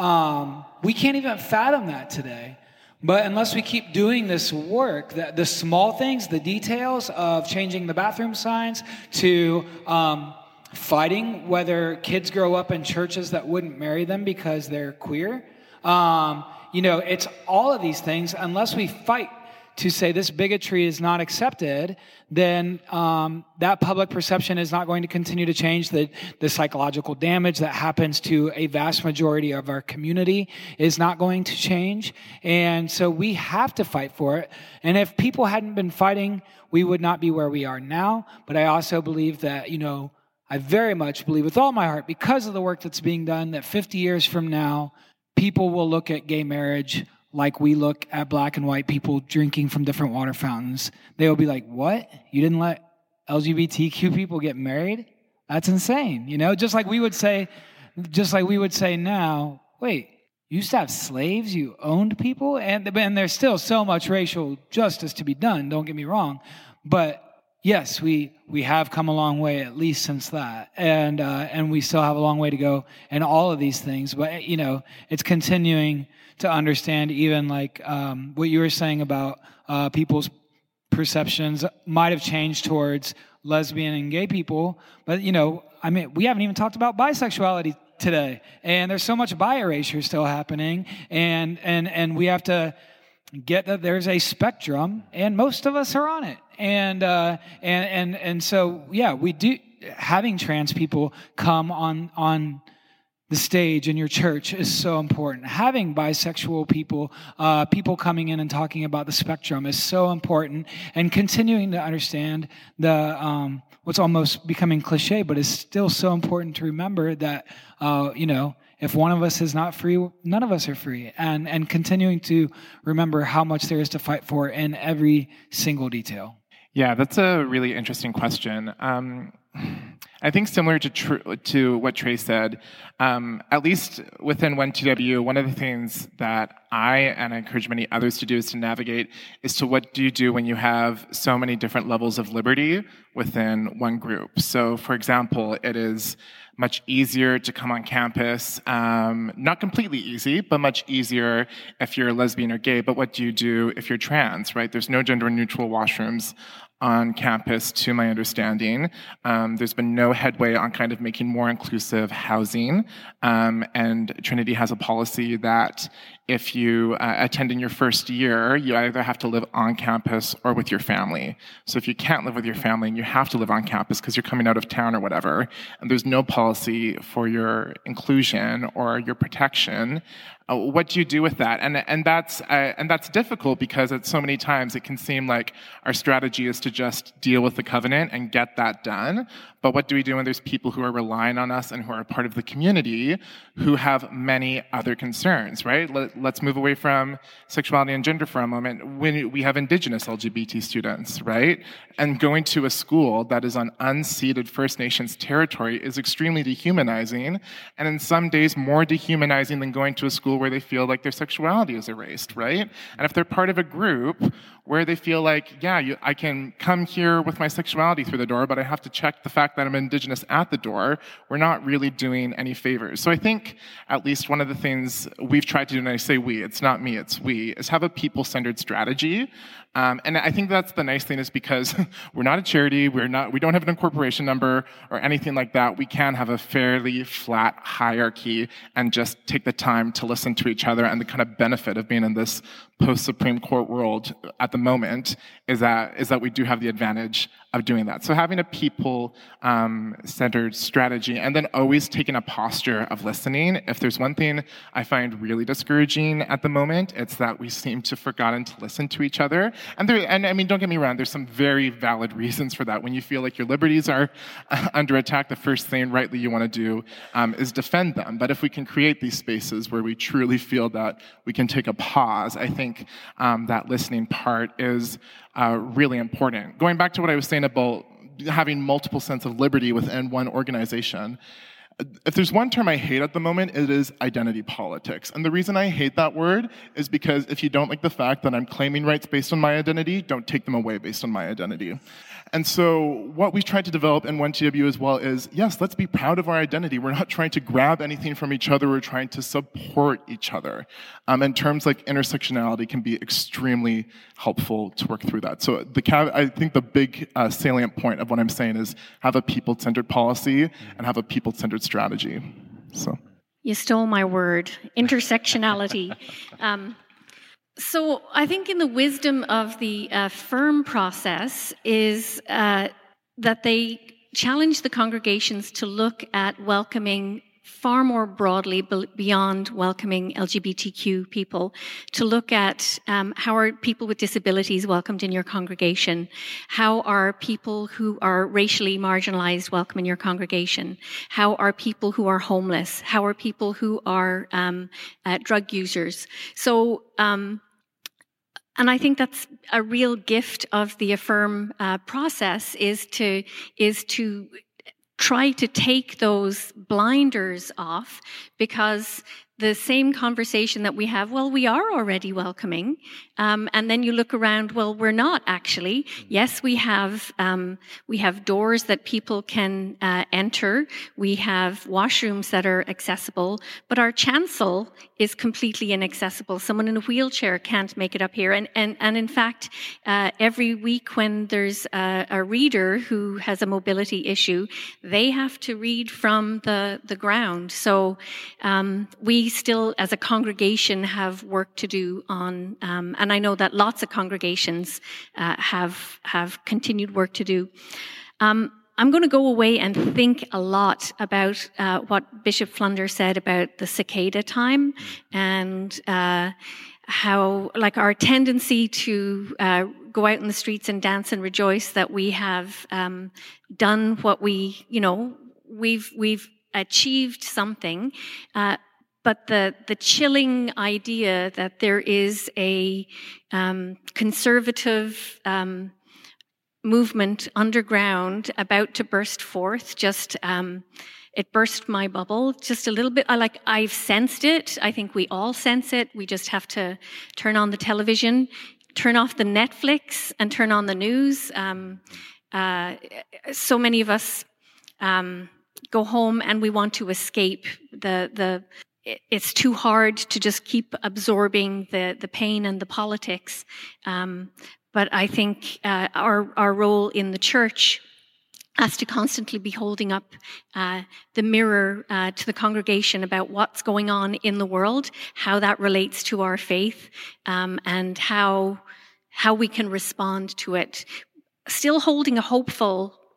um, we can't even fathom that today. But unless we keep doing this work, the, the small things, the details of changing the bathroom signs, to um, fighting whether kids grow up in churches that wouldn't marry them because they're queer, um, you know, it's all of these things. Unless we fight to say this bigotry is not accepted, then um, that public perception is not going to continue to change. The, the psychological damage that happens to a vast majority of our community is not going to change. And so we have to fight for it. And if people hadn't been fighting, we would not be where we are now. But I also believe that, you know, I very much believe with all my heart, because of the work that's being done, that fifty years from now, people will look at gay marriage like we look at black and white people drinking from different water fountains. They will be like, what? You didn't let L G B T Q people get married? That's insane. You know, just like we would say, just like we would say now, wait, you used to have slaves, you owned people? And, and there's still so much racial justice to be done, don't get me wrong. But yes, we, we have come a long way, at least since that. And, uh, and we still have a long way to go in all of these things. But, you know, it's continuing to understand, even like um, what you were saying about uh, people's perceptions might have changed towards lesbian and gay people. But, you know, I mean, we haven't even talked about bisexuality today. And there's so much bi erasure still happening. And, and, and we have to get that there's a spectrum, and most of us are on it. And, uh, and, and, and so, yeah, we do, having trans people come on, on the stage in your church is so important. Having bisexual people, uh, people coming in and talking about the spectrum is so important, and continuing to understand the, um, what's almost becoming cliche, but is still so important to remember that, uh, you know, if one of us is not free, none of us are free. And, and continuing to remember how much there is to fight for in every single detail. Yeah, that's a really interesting question. Um, I think similar to tr- to what Trey said, um, at least within one T W, one of the things that I, and I encourage many others to do, is to navigate is to what do you do when you have so many different levels of liberty within one group. So, for example, it is much easier to come on campus, um, not completely easy, but much easier if you're lesbian or gay. But what do you do if you're trans, right? There's no gender-neutral washrooms on campus, to my understanding. Um, there's been no headway on kind of making more inclusive housing. Um, and Trinity has a policy that if you uh, attend in your first year, you either have to live on campus or with your family. So if you can't live with your family and you have to live on campus because you're coming out of town or whatever, and there's no policy for your inclusion or your protection, uh, what do you do with that? And and that's uh, and that's difficult, because at so many times it can seem like our strategy is to just deal with the covenant and get that done. But what do we do when there's people who are relying on us and who are part of the community who have many other concerns, right? Let, let's move away from sexuality and gender for a moment. When we have Indigenous L G B T students, right? And going to a school that is on unceded First Nations territory is extremely dehumanizing, and in some days more dehumanizing than going to a school where they feel like their sexuality is erased, right? And if they're part of a group where they feel like, yeah, you, I can come here with my sexuality through the door, but I have to check the fact that I'm Indigenous at the door, we're not really doing any favors. So I think at least one of the things we've tried to do, and I say we, it's not me, it's we, is have a people-centered strategy. Um, and I think that's the nice thing, is because we're not a charity, we're not, we don't have an incorporation number or anything like that. We can have a fairly flat hierarchy and just take the time to listen to each other. And the kind of benefit of being in this post-Supreme Court world at the moment is that is that we do have the advantage of doing that. So having a people-centered um, strategy, and then always taking a posture of listening. If there's one thing I find really discouraging at the moment, it's that we seem to have forgotten to listen to each other. And there, and I mean, don't get me wrong, there's some very valid reasons for that. When you feel like your liberties are uh, under attack, the first thing rightly you want to do um, is defend them. But if we can create these spaces where we truly feel that we can take a pause, I think um, that listening part is uh, really important. Going back to what I was saying about having multiple sense of liberty within one organization, if there's one term I hate at the moment, it is identity politics. And the reason I hate that word is because if you don't like the fact that I'm claiming rights based on my identity, don't take them away based on my identity. And so what we tried to develop in one T W as well is, yes, let's be proud of our identity. We're not trying to grab anything from each other. We're trying to support each other. Um, and terms like intersectionality can be extremely helpful to work through that. So the I think the big uh, salient point of what I'm saying is have a people-centered policy and have a people-centered strategy. So you stole my word, intersectionality. um, So I think in the wisdom of the uh, firm process is uh, that they challenge the congregations to look at welcoming far more broadly beyond welcoming L G B T Q people, to look at um, how are people with disabilities welcomed in your congregation? How are people who are racially marginalized welcome in your congregation? How are people who are homeless? How are people who are um, uh, drug users? So, um, and I think that's a real gift of the Affirm uh, process, is to is to try to take those blinders off, because the same conversation that we have, well, we are already welcoming, um, and then you look around, well, we're not actually. Yes, we have um, we have doors that people can uh, enter. We have washrooms that are accessible, but our chancel is completely inaccessible. Someone in a wheelchair can't make it up here, and and and in fact, uh, every week when there's a, a reader who has a mobility issue, they have to read from the the ground. So um, we still, as a congregation, have work to do on, um, and I know that lots of congregations uh, have have continued work to do. Um, I'm going to go away and think a lot about uh, what Bishop Flunder said about the cicada time, and uh, how, like, our tendency to uh, go out in the streets and dance and rejoice that we have um, done what we, you know, we've we've achieved something. Uh, But the, the chilling idea that there is a um, conservative um, movement underground about to burst forth, just um, it burst my bubble just a little bit. I like I've sensed it. I think we all sense it. We just have to turn on the television, turn off the Netflix, and turn on the news. Um, uh, so many of us um, go home and we want to escape the the. It's too hard to just keep absorbing the, the pain and the politics. Um, but I think uh, our our role in the church has to constantly be holding up uh, the mirror uh, to the congregation about what's going on in the world, how that relates to our faith, um, and how how we can respond to it. Still holding a hopeful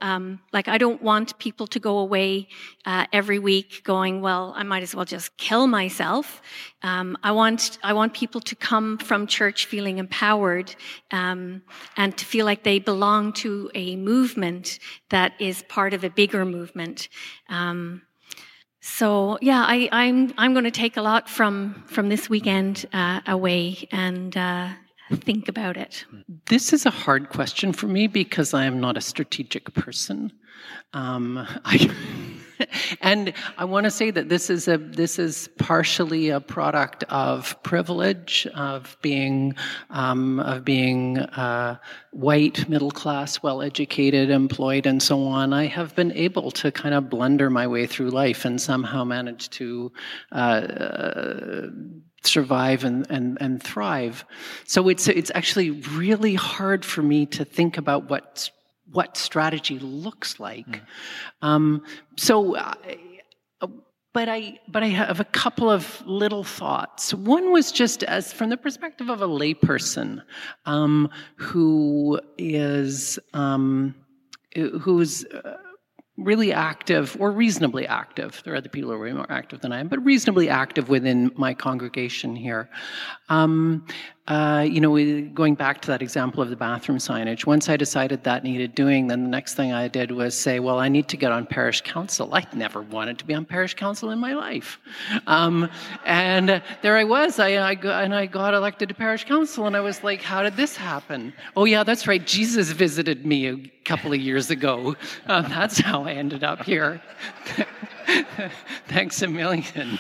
Um, like, I don't want people to go away uh, every week going, well, I might as well just kill myself. Um, I want I want people to come from church feeling empowered um, and to feel like they belong to a movement that is part of a bigger movement. Um, so yeah, I, I'm I'm going to take a lot from from this weekend uh, away and uh, think about it. This is a hard question for me because I am not a strategic person. Um, I, and I want to say that this is a this is partially a product of privilege, of being um, of being uh, white, middle class, well educated, employed, and so on. I have been able to kind of blunder my way through life and somehow manage to Uh, survive and, and, and thrive. So it's it's actually really hard for me to think about what what strategy looks like. Mm. Um, so, I, but I but I have a couple of little thoughts. One was just as from the perspective of a layperson um, who is um, who's. Uh, really active, or reasonably active. There are other people who are way more active than I am, but reasonably active within my congregation here. Um, uh, you know, going back to that example of the bathroom signage, once I decided that needed doing, then the next thing I did was say, well, I need to get on parish council. I never wanted to be on parish council in my life. Um, and uh, there I was, I, I got, and I got elected to parish council, and I was like, how did this happen? Oh yeah, that's right, Jesus visited me a couple of years ago. Uh, that's how I ended up here. Thanks a million.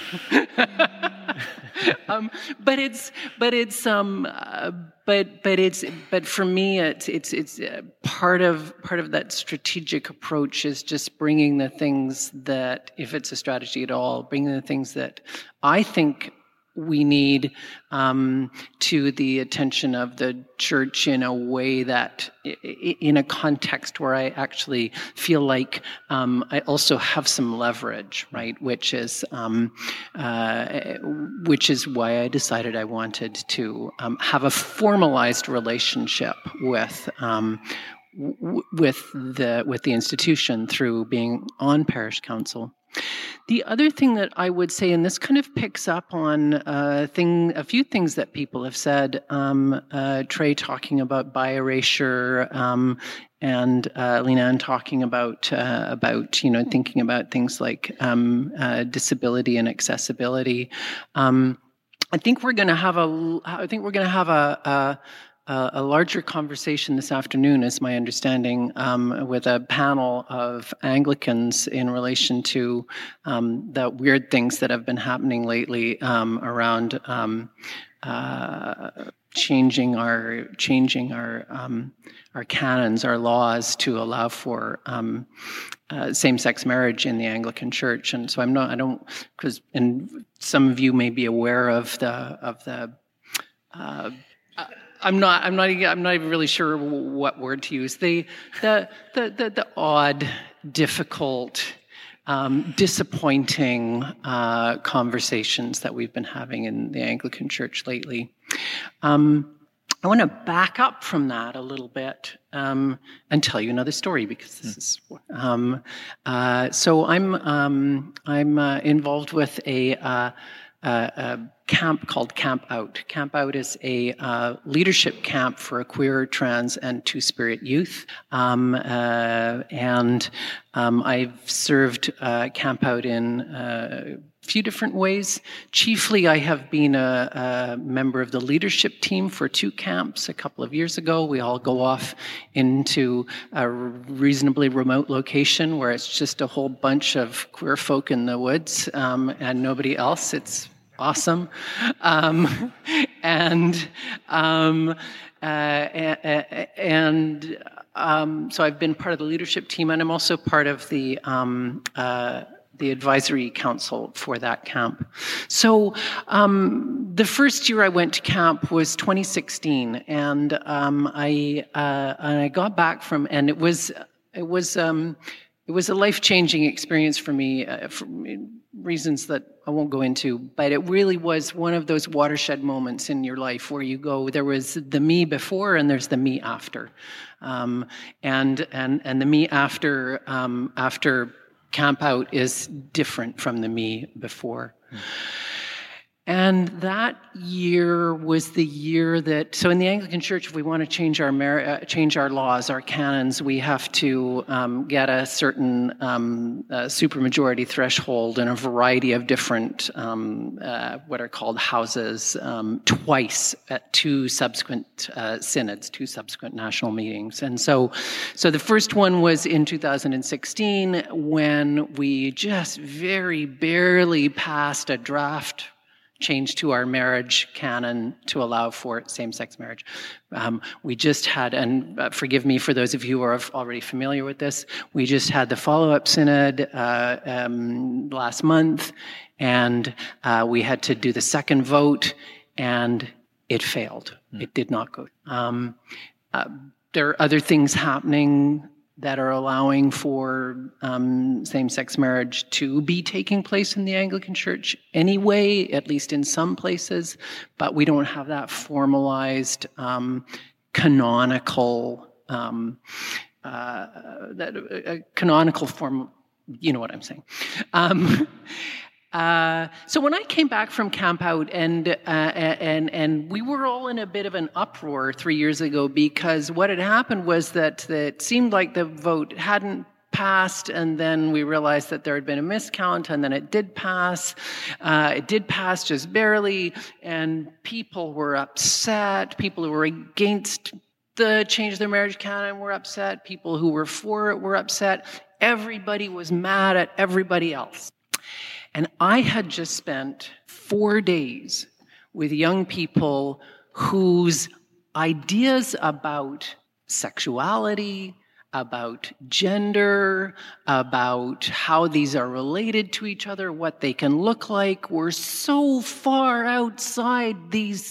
um, but it's, but it's, um, uh, but but it's, but for me, it's it's it's uh, part of part of that strategic approach is just bringing the things that, if it's a strategy at all, bringing the things that I think we need um, to the attention of the church in a way that, in a context where I actually feel like um, I also have some leverage, right? Which is um, uh, which is why I decided I wanted to um, have a formalized relationship with. Um, w- with the with the institution through being on parish council. The other thing that I would say, and this kind of picks up on uh, thing, a few things that people have said, um, uh, Trey talking about bi-erasure, um, and uh, Leanne talking about, uh, about, you know, thinking about things like um, uh, disability and accessibility. Um, I think we're going to have a, I think we're going to have a, a Uh, a larger conversation this afternoon, is my understanding, um, with a panel of Anglicans in relation to um, the weird things that have been happening lately um, around um, uh, changing our changing our um, our canons, our laws to allow for um, uh, same-sex marriage in the Anglican Church. And so I'm not, I don't, because, and some of you may be aware of the of the. Uh, I'm not. I'm not. I'm not even really sure what word to use. The the the the, the odd, difficult, um, disappointing uh, conversations that we've been having in the Anglican Church lately. Um, I want to back up from that a little bit um, and tell you another story, because this is. Um, uh, so I'm um, I'm uh, involved with a. Uh, Uh, a camp called Camp Out. Camp Out is a uh, leadership camp for queer, trans, and two-spirit youth. Um, uh, and um, I've served uh, Camp Out in uh, a few different ways. Chiefly, I have been a, a member of the leadership team for two camps a couple of years ago. We all go off into a reasonably remote location where it's just a whole bunch of queer folk in the woods um, and nobody else. It's awesome. Um, and um, uh, and um, so I've been part of the leadership team, and I'm also part of the um, uh, the advisory council for that camp. So um, the first year I went to camp was twenty sixteen, and um, I uh, and I got back from, and it was it was um, it was a life-changing experience for me. Uh, for, reasons that I won't go into, but it really was one of those watershed moments in your life where you go, there was the me before and there's the me after. Um, and, and, and the me after, um, after Camp Out is different from the me before. Mm. And that year was the year that, so in the Anglican Church, if we want to change our uh, change our laws, our canons, we have to um, get a certain um, uh, supermajority threshold in a variety of different, um, uh, what are called houses, um, twice at two subsequent uh, synods, two subsequent national meetings. And so, so the first one was in two thousand sixteen when we just very barely passed a draft change to our marriage canon to allow for same-sex marriage. Um, we just had, and uh, forgive me for those of you who are already familiar with this, we just had the follow-up synod uh, um, last month, and uh, we had to do the second vote, and it failed. Mm. It did not go. Um, uh, there are other things happening that are allowing for um, same-sex marriage to be taking place in the Anglican Church anyway, at least in some places, but we don't have that formalized, um, canonical, um, uh, that uh, canonical form. You know what I'm saying. Um, Uh, so when I came back from Camp Out, and uh, and and we were all in a bit of an uproar three years ago, because what had happened was that, that it seemed like the vote hadn't passed, and then we realized that there had been a miscount, and then it did pass. Uh, it did pass just barely, and people were upset. People who were against the change of their marriage canon were upset. People who were for it were upset. Everybody was mad at everybody else. And I had just spent four days with young people whose ideas about sexuality, about gender, about how these are related to each other, what they can look like, were so far outside these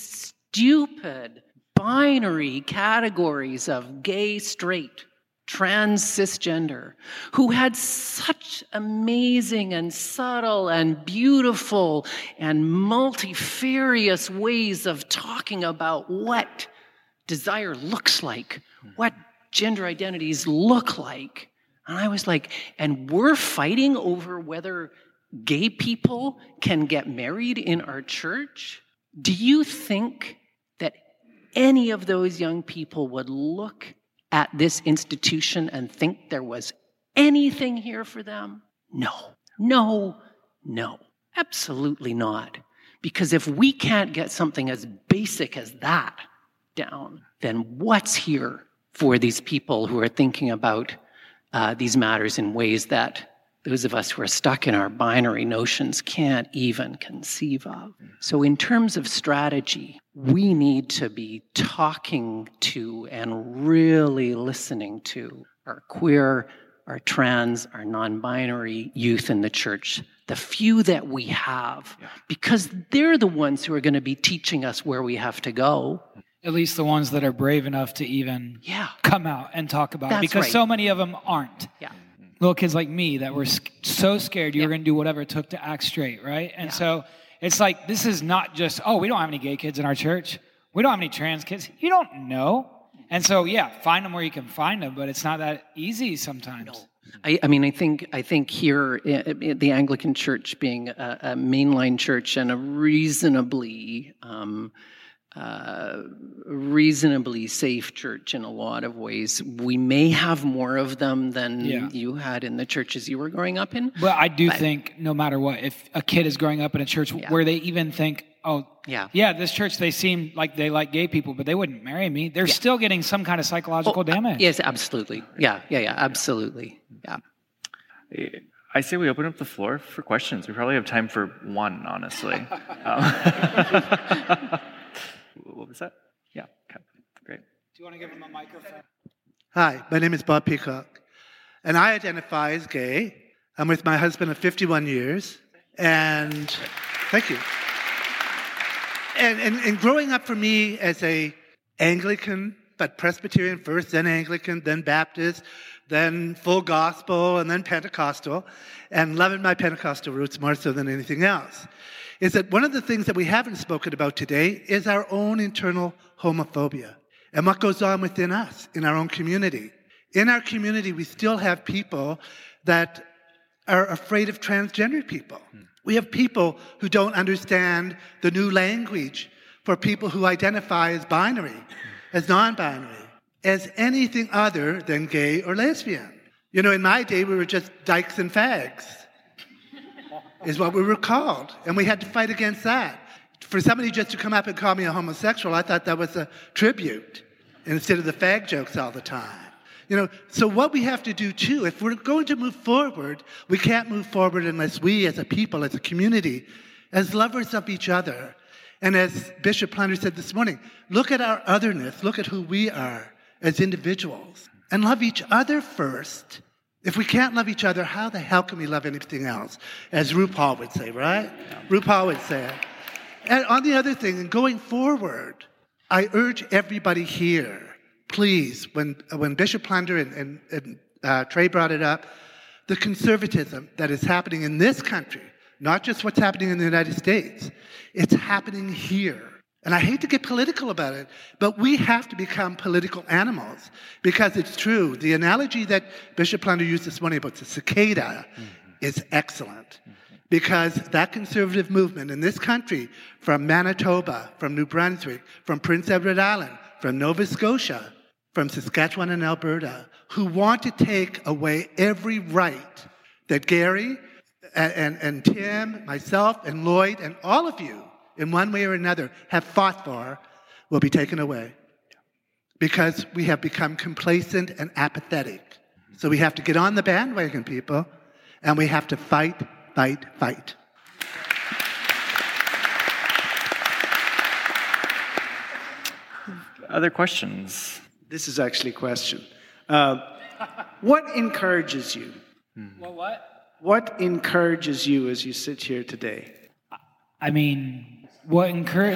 stupid binary categories of gay, straight, trans, cisgender, who had such amazing and subtle and beautiful and multifarious ways of talking about what desire looks like, what gender identities look like. And I was like, and we're fighting over whether gay people can get married in our church? Do you think that any of those young people would look at this institution and think there was anything here for them? No, no, no, absolutely not. Because if we can't get something as basic as that down, then what's here for these people who are thinking about uh, these matters in ways that those of us who are stuck in our binary notions can't even conceive of? So in terms of strategy, we need to be talking to and really listening to our queer, our trans, our non-binary youth in the church, the few that we have, yeah. because they're the ones who are going to be teaching us where we have to go. At least the ones that are brave enough to even yeah. come out and talk about That's it, because right. so many of them aren't. Yeah. Little kids like me that were so scared you yeah. were going to do whatever it took to act straight, right? And yeah. so it's like, this is not just, oh, we don't have any gay kids in our church. We don't have any trans kids. You don't know. And so, yeah, find them where you can find them, but it's not that easy sometimes. No. I, I mean, I think I think here, the Anglican Church being a, a mainline church and a reasonably um, uh, reasonably safe church in a lot of ways, we may have more of them than yeah. you had in the churches you were growing up in. But I do but, think no matter what, if a kid is growing up in a church yeah. where they even think, oh, yeah, yeah, this church, they seem like they like gay people, but they wouldn't marry me, they're yeah. still getting some kind of psychological oh, damage. Uh, yes, absolutely. Yeah, yeah, yeah, absolutely. Yeah. I say we open up the floor for questions. We probably have time for one, honestly. um, what was that? Yeah, okay, great. Do you want to give him a microphone? Hi, my name is Bob Peacock, and I identify as gay. I'm with my husband of fifty-one years, and thank you. And, and, and growing up for me as a Anglican but Presbyterian first, then Anglican, then Baptist, then full gospel, and then Pentecostal, and loving my Pentecostal roots more so than anything else, is that one of the things that we haven't spoken about today is our own internal homophobia and what goes on within us, in our own community. In our community, we still have people that are afraid of transgender people. We have people who don't understand the new language for people who identify as binary, as non-binary, as anything other than gay or lesbian. You know, in my day, we were just dykes and fags, is what we were called. And we had to fight against that. For somebody just to come up and call me a homosexual, I thought that was a tribute instead of the fag jokes all the time. You know, so what we have to do, too, if we're going to move forward, we can't move forward unless we, as a people, as a community, as lovers of each other, and as Bishop Planter said this morning, look at our otherness, look at who we are as individuals, and love each other first. If we can't love each other, how the hell can we love anything else? As RuPaul would say, right? Yeah. RuPaul would say it. And on the other thing, and going forward, I urge everybody here, please, when when Bishop Planter and, and, and uh, Trey brought it up, the conservatism that is happening in this country, not just what's happening in the United States, it's happening here. And I hate to get political about it, but we have to become political animals because it's true. The analogy that Bishop Planter used this morning about the cicada mm-hmm. is excellent mm-hmm. because that conservative movement in this country, from Manitoba, from New Brunswick, from Prince Edward Island, from Nova Scotia, from Saskatchewan and Alberta, who want to take away every right that Gary and, and, and Tim, myself, and Lloyd, and all of you, in one way or another, have fought for, will be taken away. Because we have become complacent and apathetic. So we have to get on the bandwagon, people, and we have to fight, fight, fight. Other questions? This is actually a question. Uh, what encourages you? Well, what? What encourages you as you sit here today? I mean, what encourage...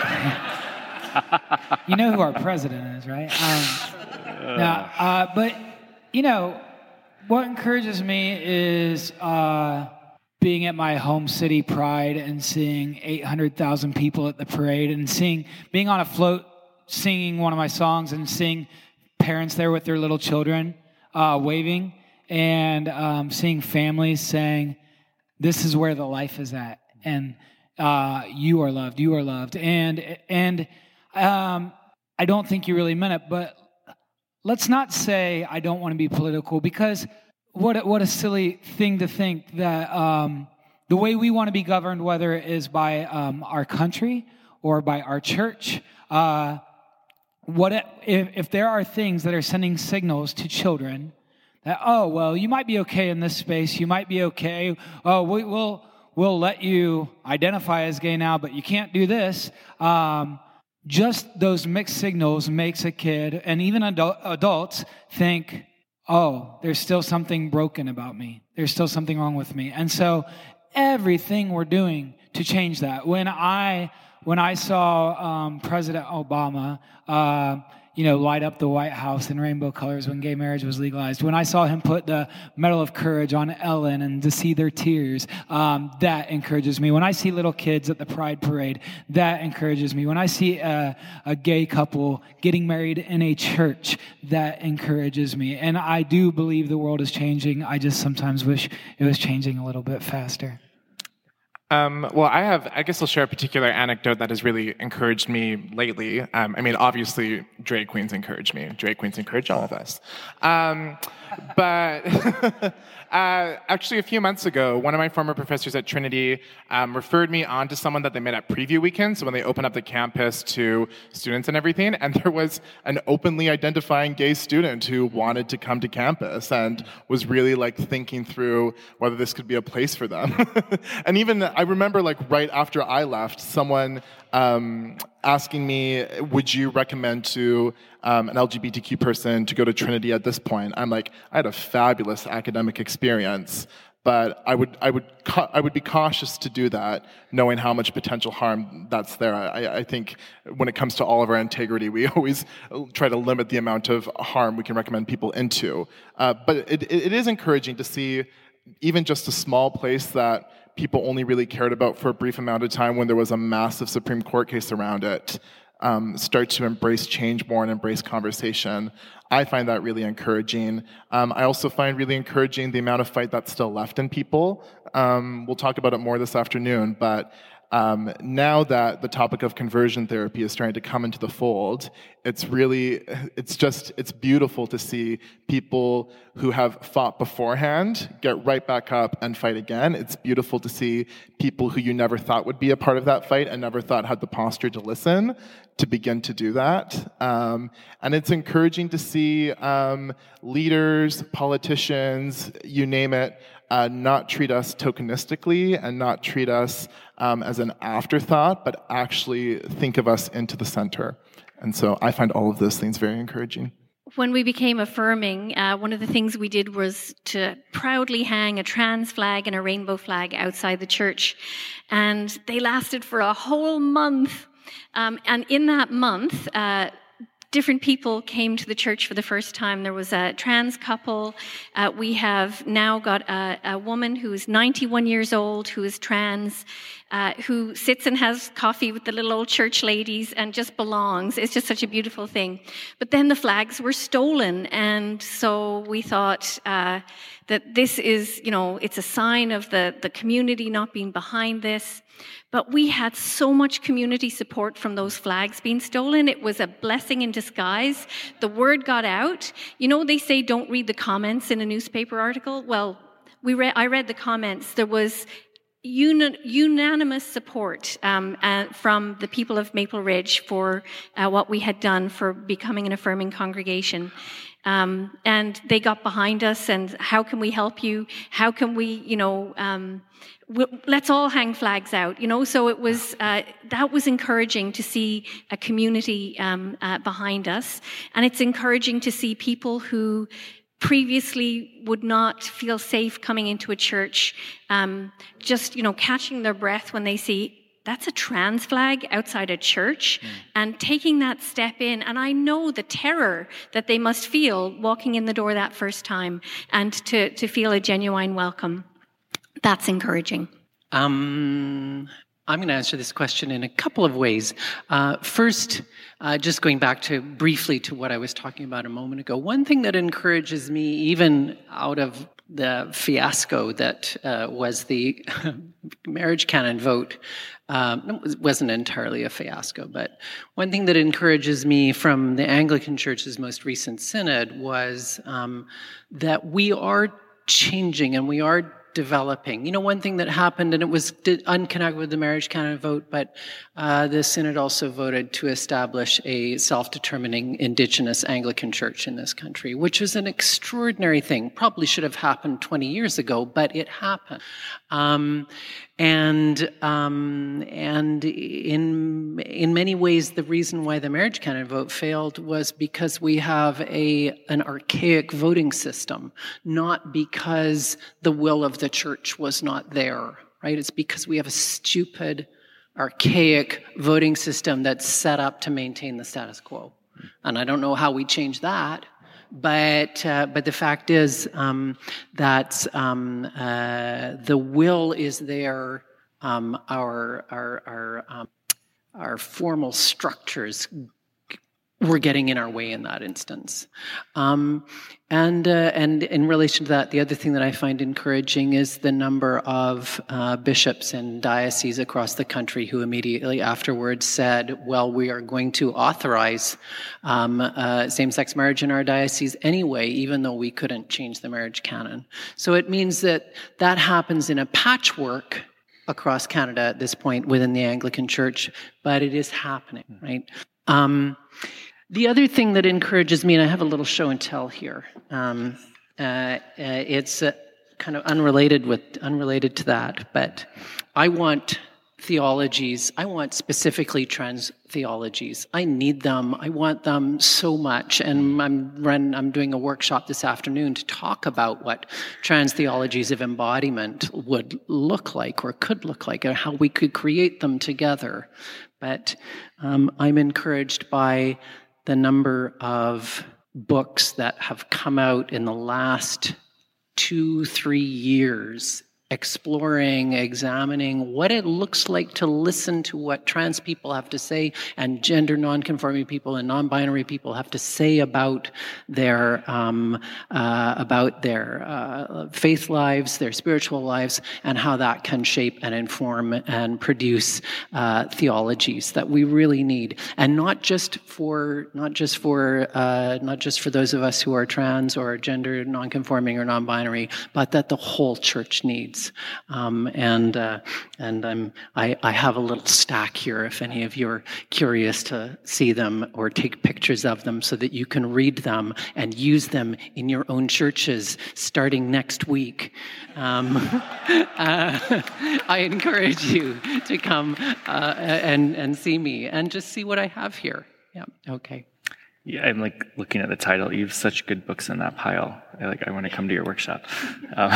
You know who our president is, right? Um, no, uh, but, you know, what encourages me is uh, being at my home city Pride and seeing eight hundred thousand people at the parade and seeing, being on a float, singing one of my songs and seeing parents there with their little children uh, waving and um, seeing families saying, this is where the life is at. And uh, you are loved, you are loved. And, and um, I don't think you really meant it, but let's not say I don't want to be political, because what a, what a silly thing to think that um, the way we want to be governed, whether it is by um, our country or by our church, uh, what it, if, if there are things that are sending signals to children that, oh, well, you might be okay in this space, you might be okay, oh, we, we'll we'll let you identify as gay now, but you can't do this. Um, just those mixed signals makes a kid, and even adult, adults, think, oh, there's still something broken about me. There's still something wrong with me. And so everything we're doing to change that. When I when I saw um, President Obama, uh, you know, light up the White House in rainbow colors when gay marriage was legalized, when I saw him put the Medal of Courage on Ellen and to see their tears, um, that encourages me. When I see little kids at the Pride Parade, that encourages me. When I see a, a gay couple getting married in a church, that encourages me. And I do believe the world is changing. I just sometimes wish it was changing a little bit faster. Um, well, I have, I guess I'll share a particular anecdote that has really encouraged me lately. Um, I mean, obviously, drag queens encourage me. Drag queens encourage all of us. Um, but uh, actually, a few months ago, one of my former professors at Trinity um, referred me on to someone that they met at Preview Weekend, so when they opened up the campus to students and everything, and there was an openly identifying gay student who wanted to come to campus and was really like thinking through whether this could be a place for them. And even I remember, like, right after I left, someone um, asking me, would you recommend to um, an L G B T Q person to go to Trinity at this point? I'm like, I had a fabulous academic experience, But I would, I would, I would be cautious to do that, knowing how much potential harm that's there. I, I think when it comes to all of our integrity, we always try to limit the amount of harm we can recommend people into. Uh, but it, it is encouraging to see even just a small place that people only really cared about for a brief amount of time when there was a massive Supreme Court case around it, um, start to embrace change more and embrace conversation. I find that really encouraging. Um, I also find really encouraging the amount of fight that's still left in people. Um, we'll talk about it more this afternoon, but um, now that the topic of conversion therapy is starting to come into the fold, it's really, it's just, it's beautiful to see people who have fought beforehand get right back up and fight again. It's beautiful to see people who you never thought would be a part of that fight and never thought had the posture to listen to begin to do that. Um, and it's encouraging to see um, leaders, politicians, you name it, uh, not treat us tokenistically and not treat us um, as an afterthought, but actually think of us into the center. And so I find all of those things very encouraging. When we became Affirming, uh, one of the things we did was to proudly hang a trans flag and a rainbow flag outside the church. And they lasted for a whole month. Um, and in that month, uh, different people came to the church for the first time. There was a trans couple. Uh, we have now got a, a woman who is ninety-one years old, who is trans, uh, who sits and has coffee with the little old church ladies and just belongs. It's just such a beautiful thing. But then the flags were stolen. And so we thought uh, that this is, you know, it's a sign of the, the community not being behind this. But we had so much community support from those flags being stolen. It was a blessing in disguise. The word got out. You know, they say don't read the comments in a newspaper article. Well, we re- I read the comments. There was uni- unanimous support um, uh, from the people of Maple Ridge for uh, what we had done for becoming an affirming congregation. Um, and they got behind us and how can we help you? How can we, you know, um, we'll, let's all hang flags out, you know? So it was, uh, that was encouraging to see a community um, uh, behind us. And it's encouraging to see people who previously would not feel safe coming into a church, um, just, you know, catching their breath when they see that's a trans flag outside a church, mm. and taking that step in. And I know the terror that they must feel walking in the door that first time and to, to feel a genuine welcome. That's encouraging. Um, I'm going to answer this question in a couple of ways. Uh, first, uh, just going back to briefly to what I was talking about a moment ago, one thing that encourages me, even out of the fiasco that uh, was the marriage canon vote, um, it wasn't entirely a fiasco, but one thing that encourages me from the Anglican Church's most recent synod was um, that we are changing and we are developing. You know, one thing that happened, and it was unconnected with the marriage canon vote, but uh, the synod also voted to establish a self-determining Indigenous Anglican church in this country, which is an extraordinary thing. Probably should have happened twenty years ago, but it happened. Um, and um, and in in many ways, the reason why the marriage canon vote failed was because we have a an archaic voting system, not because the will of the church was not there, right? It's because we have a stupid, archaic voting system that's set up to maintain the status quo. And I don't know how we change that. But uh, but the fact is um, that um, uh, the will is there. Um, our our our um, our formal structures were getting in our way in that instance. Um, and uh, and in relation to that, the other thing that I find encouraging is the number of uh, bishops and dioceses across the country who immediately afterwards said, well, we are going to authorize um, uh, same-sex marriage in our diocese anyway, even though we couldn't change the marriage canon. So it means that that happens in a patchwork across Canada at this point within the Anglican Church, but it is happening, right? Um, The other thing that encourages me, and I have a little show and tell here, um, uh, uh, it's uh, kind of unrelated with unrelated to that, but I want theologies. I want specifically trans theologies. I need them. I want them so much. And I'm run, I'm doing a workshop this afternoon to talk about what trans theologies of embodiment would look like or could look like, and how we could create them together. But um, I'm encouraged by the number of books that have come out in the last two, three years exploring, examining what it looks like to listen to what trans people have to say and gender nonconforming people and non-binary people have to say about their um, uh, about their uh, faith lives, their spiritual lives, and how that can shape and inform and produce uh, theologies that we really need, and not just for not just for uh, not just for those of us who are trans or gender nonconforming or non-binary, but that the whole church needs. Um, and uh, and I'm I, I have a little stack here if any of you are curious to see them or take pictures of them so that you can read them and use them in your own churches starting next week. Um, uh, I encourage you to come uh, and and see me and just see what I have here. Yeah. Okay. Yeah, I'm like looking at the title. You have such good books in that pile. I like. I want to come to your workshop. Um,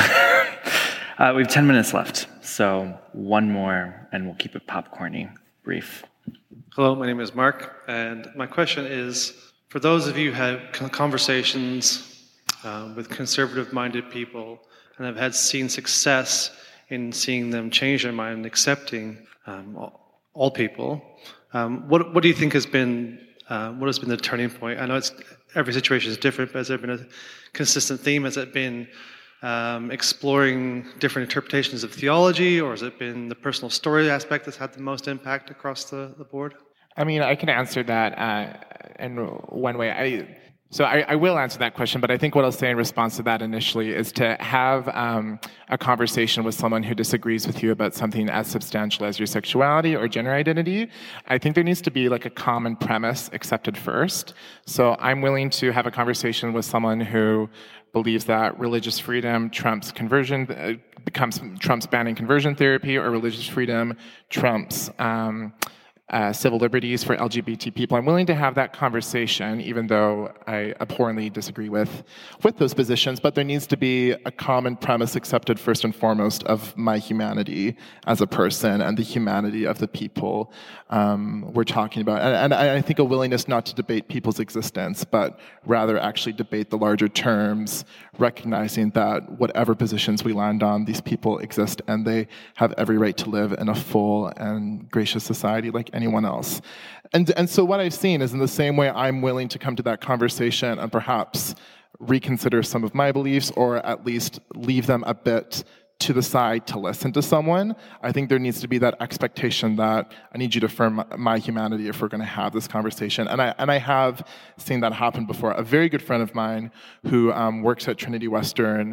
Uh, we have ten minutes left, so one more, and we'll keep it popcorny, brief. Hello, my name is Mark, and my question is, for those of you who have conversations uh, with conservative-minded people and have had seen success in seeing them change their mind and accepting um, all, all people, um, what, what do you think has been, uh, what has been the turning point? I know it's every situation is different, but has there been a consistent theme? Has it been Um, exploring different interpretations of theology, or has it been the personal story aspect that's had the most impact across the, the board? I mean, I can answer that uh, in one way. I, so I, I will answer that question, but I think what I'll say in response to that initially is to have um, a conversation with someone who disagrees with you about something as substantial as your sexuality or gender identity. I think there needs to be like a common premise accepted first. So I'm willing to have a conversation with someone who believes that religious freedom trumps conversion, uh, becomes trumps banning conversion therapy, or religious freedom trumps um, uh, civil liberties for L G B T people. I'm willing to have that conversation, even though I abhorrently disagree with, with those positions, but there needs to be a common premise accepted first and foremost of my humanity as a person and the humanity of the people um, we're talking about. And, and I think a willingness not to debate people's existence, but rather actually debate the larger terms, recognizing that whatever positions we land on, these people exist and they have every right to live in a full and gracious society like anyone else. And, and so what I've seen is in the same way I'm willing to come to that conversation and perhaps reconsider some of my beliefs, or at least leave them a bit to the side to listen to someone. I think there needs to be that expectation that I need you to affirm my humanity if we're going to have this conversation. And I and I have seen that happen before. A very good friend of mine who um, works at Trinity Western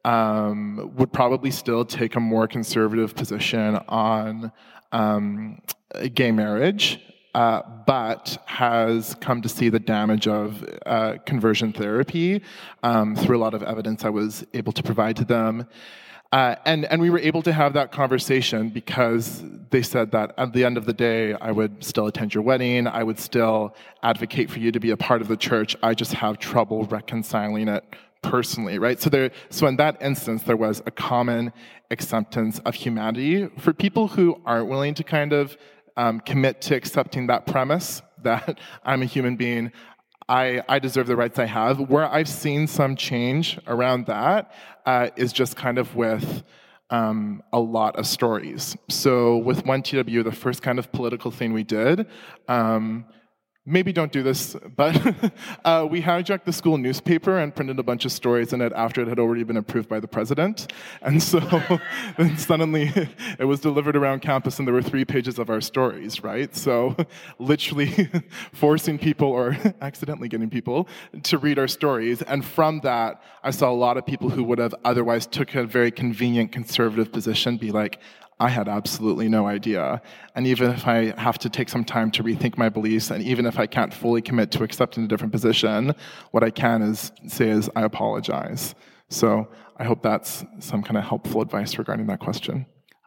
um, would probably still take a more conservative position on um, gay marriage, uh, but has come to see the damage of uh, conversion therapy um, through a lot of evidence I was able to provide to them. Uh, and, and we were able to have that conversation because they said that at the end of the day, I would still attend your wedding, I would still advocate for you to be a part of the church, I just have trouble reconciling it personally, right? So there, so in that instance, there was a common acceptance of humanity for people who aren't willing to kind of um, commit to accepting that premise that I'm a human being, I, I deserve the rights I have. Where I've seen some change around that uh, is just kind of with um, a lot of stories. So with one T W, the first kind of political thing we did, um, maybe don't do this, but uh, we hijacked the school newspaper and printed a bunch of stories in it after it had already been approved by the president. And so then suddenly it was delivered around campus and there were three pages of our stories, right? So literally forcing people or accidentally getting people to read our stories. And from that, I saw a lot of people who would have otherwise took a very convenient conservative position be like, I had absolutely no idea. And even if I have to take some time to rethink my beliefs, and even if I can't fully commit to accepting a different position, what I can is say is, I apologize. So I hope that's some kind of helpful advice regarding that question.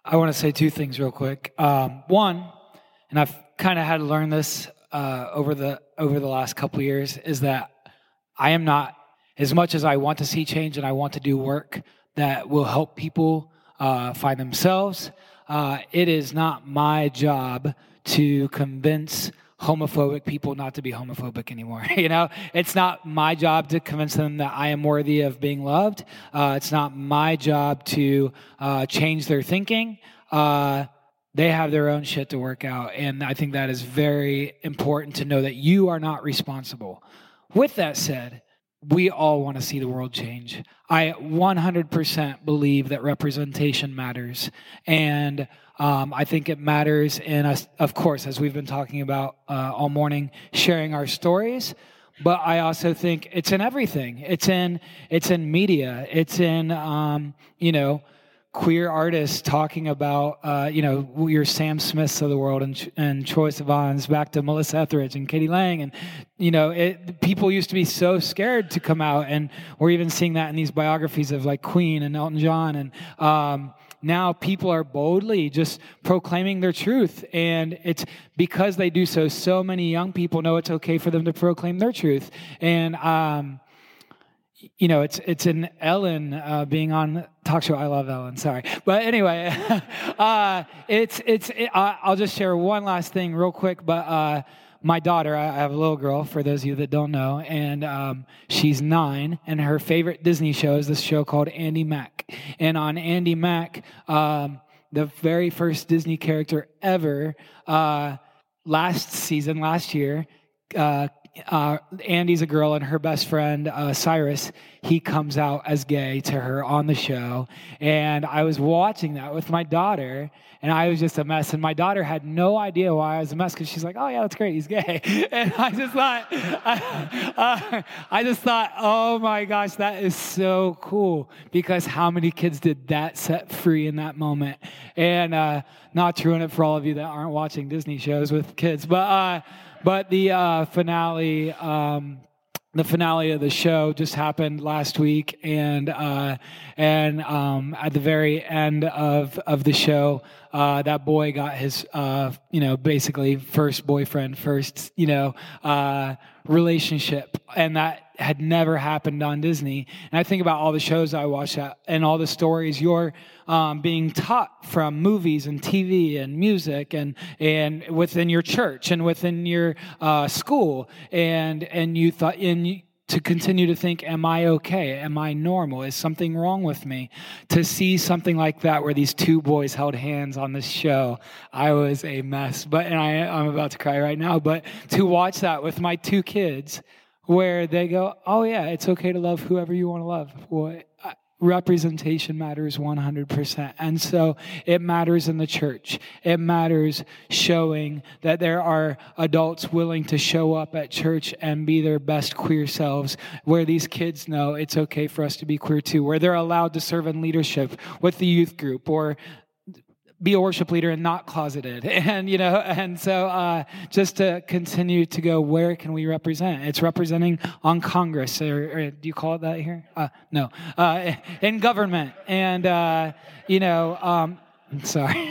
I want to say two things real quick. Um, one, and I've kind of had to learn this uh, over the over the last couple of years, is that I am not, as much as I want to see change and I want to do work that will help people uh, find themselves, uh, it is not my job to convince homophobic people not to be homophobic anymore. You know, it's not my job to convince them that I am worthy of being loved. Uh, it's not my job to uh, change their thinking. Uh, they have their own shit to work out. And I think that is very important to know that you are not responsible. With that said, we all want to see the world change. I one hundred percent believe that representation matters. And um, I think it matters in us, of course, as we've been talking about uh, all morning, sharing our stories. But I also think it's in everything. It's in it's in media. It's in, um, you know, queer artists talking about, uh, you know, your Sam Smiths of the world and, and Troye Sivan's, back to Melissa Etheridge and Katie Lang. And, you know, it, people used to be so scared to come out. And we're even seeing that in these biographies of like Queen and Elton John. And um, now people are boldly just proclaiming their truth. And it's because they do so, so many young people know it's okay for them to proclaim their truth. And, um, you know, it's it's an Ellen uh, being on talk show. I love Ellen. Sorry, but anyway, uh, it's it's. It, I'll just share one last thing real quick. But uh, my daughter, I have a little girl. For those of you that don't know, and um, she's nine, and her favorite Disney show is this show called Andy Mack. And on Andy Mack, um, the very first Disney character ever, uh, last season, last year. Uh, Uh, Andy's a girl, and her best friend, uh, Cyrus, he comes out as gay to her on the show. And I was watching that with my daughter, and I was just a mess. And my daughter had no idea why I was a mess, because she's like, oh, yeah, that's great, he's gay. And I just thought, I, uh, I just thought, oh, my gosh, that is so cool, because how many kids did that set free in that moment? And uh, not to ruin it for all of you that aren't watching Disney shows with kids, but... Uh, But the uh, finale, um, the finale of the show just happened last week, and uh, and um, at the very end of of the show, uh, that boy got his, uh, you know, basically first boyfriend, first, you know, uh, relationship, and that had never happened on Disney. And I think about all the shows I watched and all the stories you're um, being taught from movies and T V and music and and within your church and within your uh, school, and and you thought in. To continue to think, am I okay? Am I normal? Is something wrong with me? To see something like that where these two boys held hands on this show, I was a mess. But and I, I'm about to cry right now. But to watch that with my two kids, where they go, oh yeah, it's okay to love whoever you want to love. Well, representation matters one hundred percent. And so it matters in the church. It matters showing that there are adults willing to show up at church and be their best queer selves, where these kids know it's okay for us to be queer too, where they're allowed to serve in leadership with the youth group, or be a worship leader and not closeted. And, you know, and so uh, just to continue to go, where can we represent? It's representing on Congress, or, or do you call it that here? Uh, no, uh, in government. And, uh, you know, um, sorry.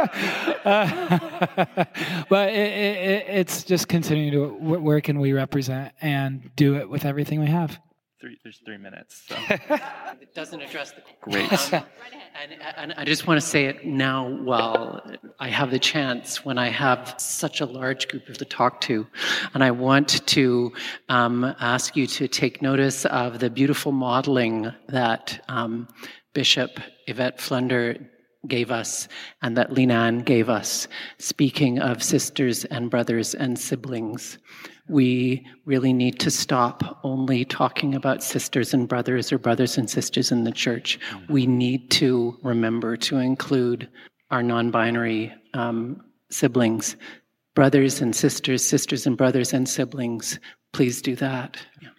uh, but it, it, it's just continuing to, where can we represent and do it with everything we have? Three, there's three minutes. So. It doesn't address the Great. Um, and, and I just want to say it now while I have the chance, when I have such a large group to talk to. And I want to um, ask you to take notice of the beautiful modeling that um, Bishop Yvette Flunder gave us and that Leanne gave us, speaking of sisters and brothers and siblings. We really need to stop only talking about sisters and brothers, or brothers and sisters in the church. We need to remember to include our non-binary um, siblings. Brothers and sisters, sisters and brothers and siblings, please do that. Yeah.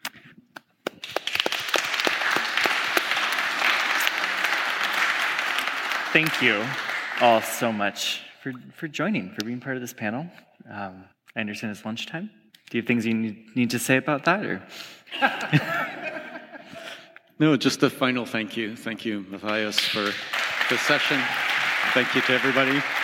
Thank you all so much for, for joining, for being part of this panel. Um, I understand it's lunchtime. Do you have things you need, need to say about that? Or? No, just a final thank you. Thank you, Matthias, for this session. Thank you to everybody.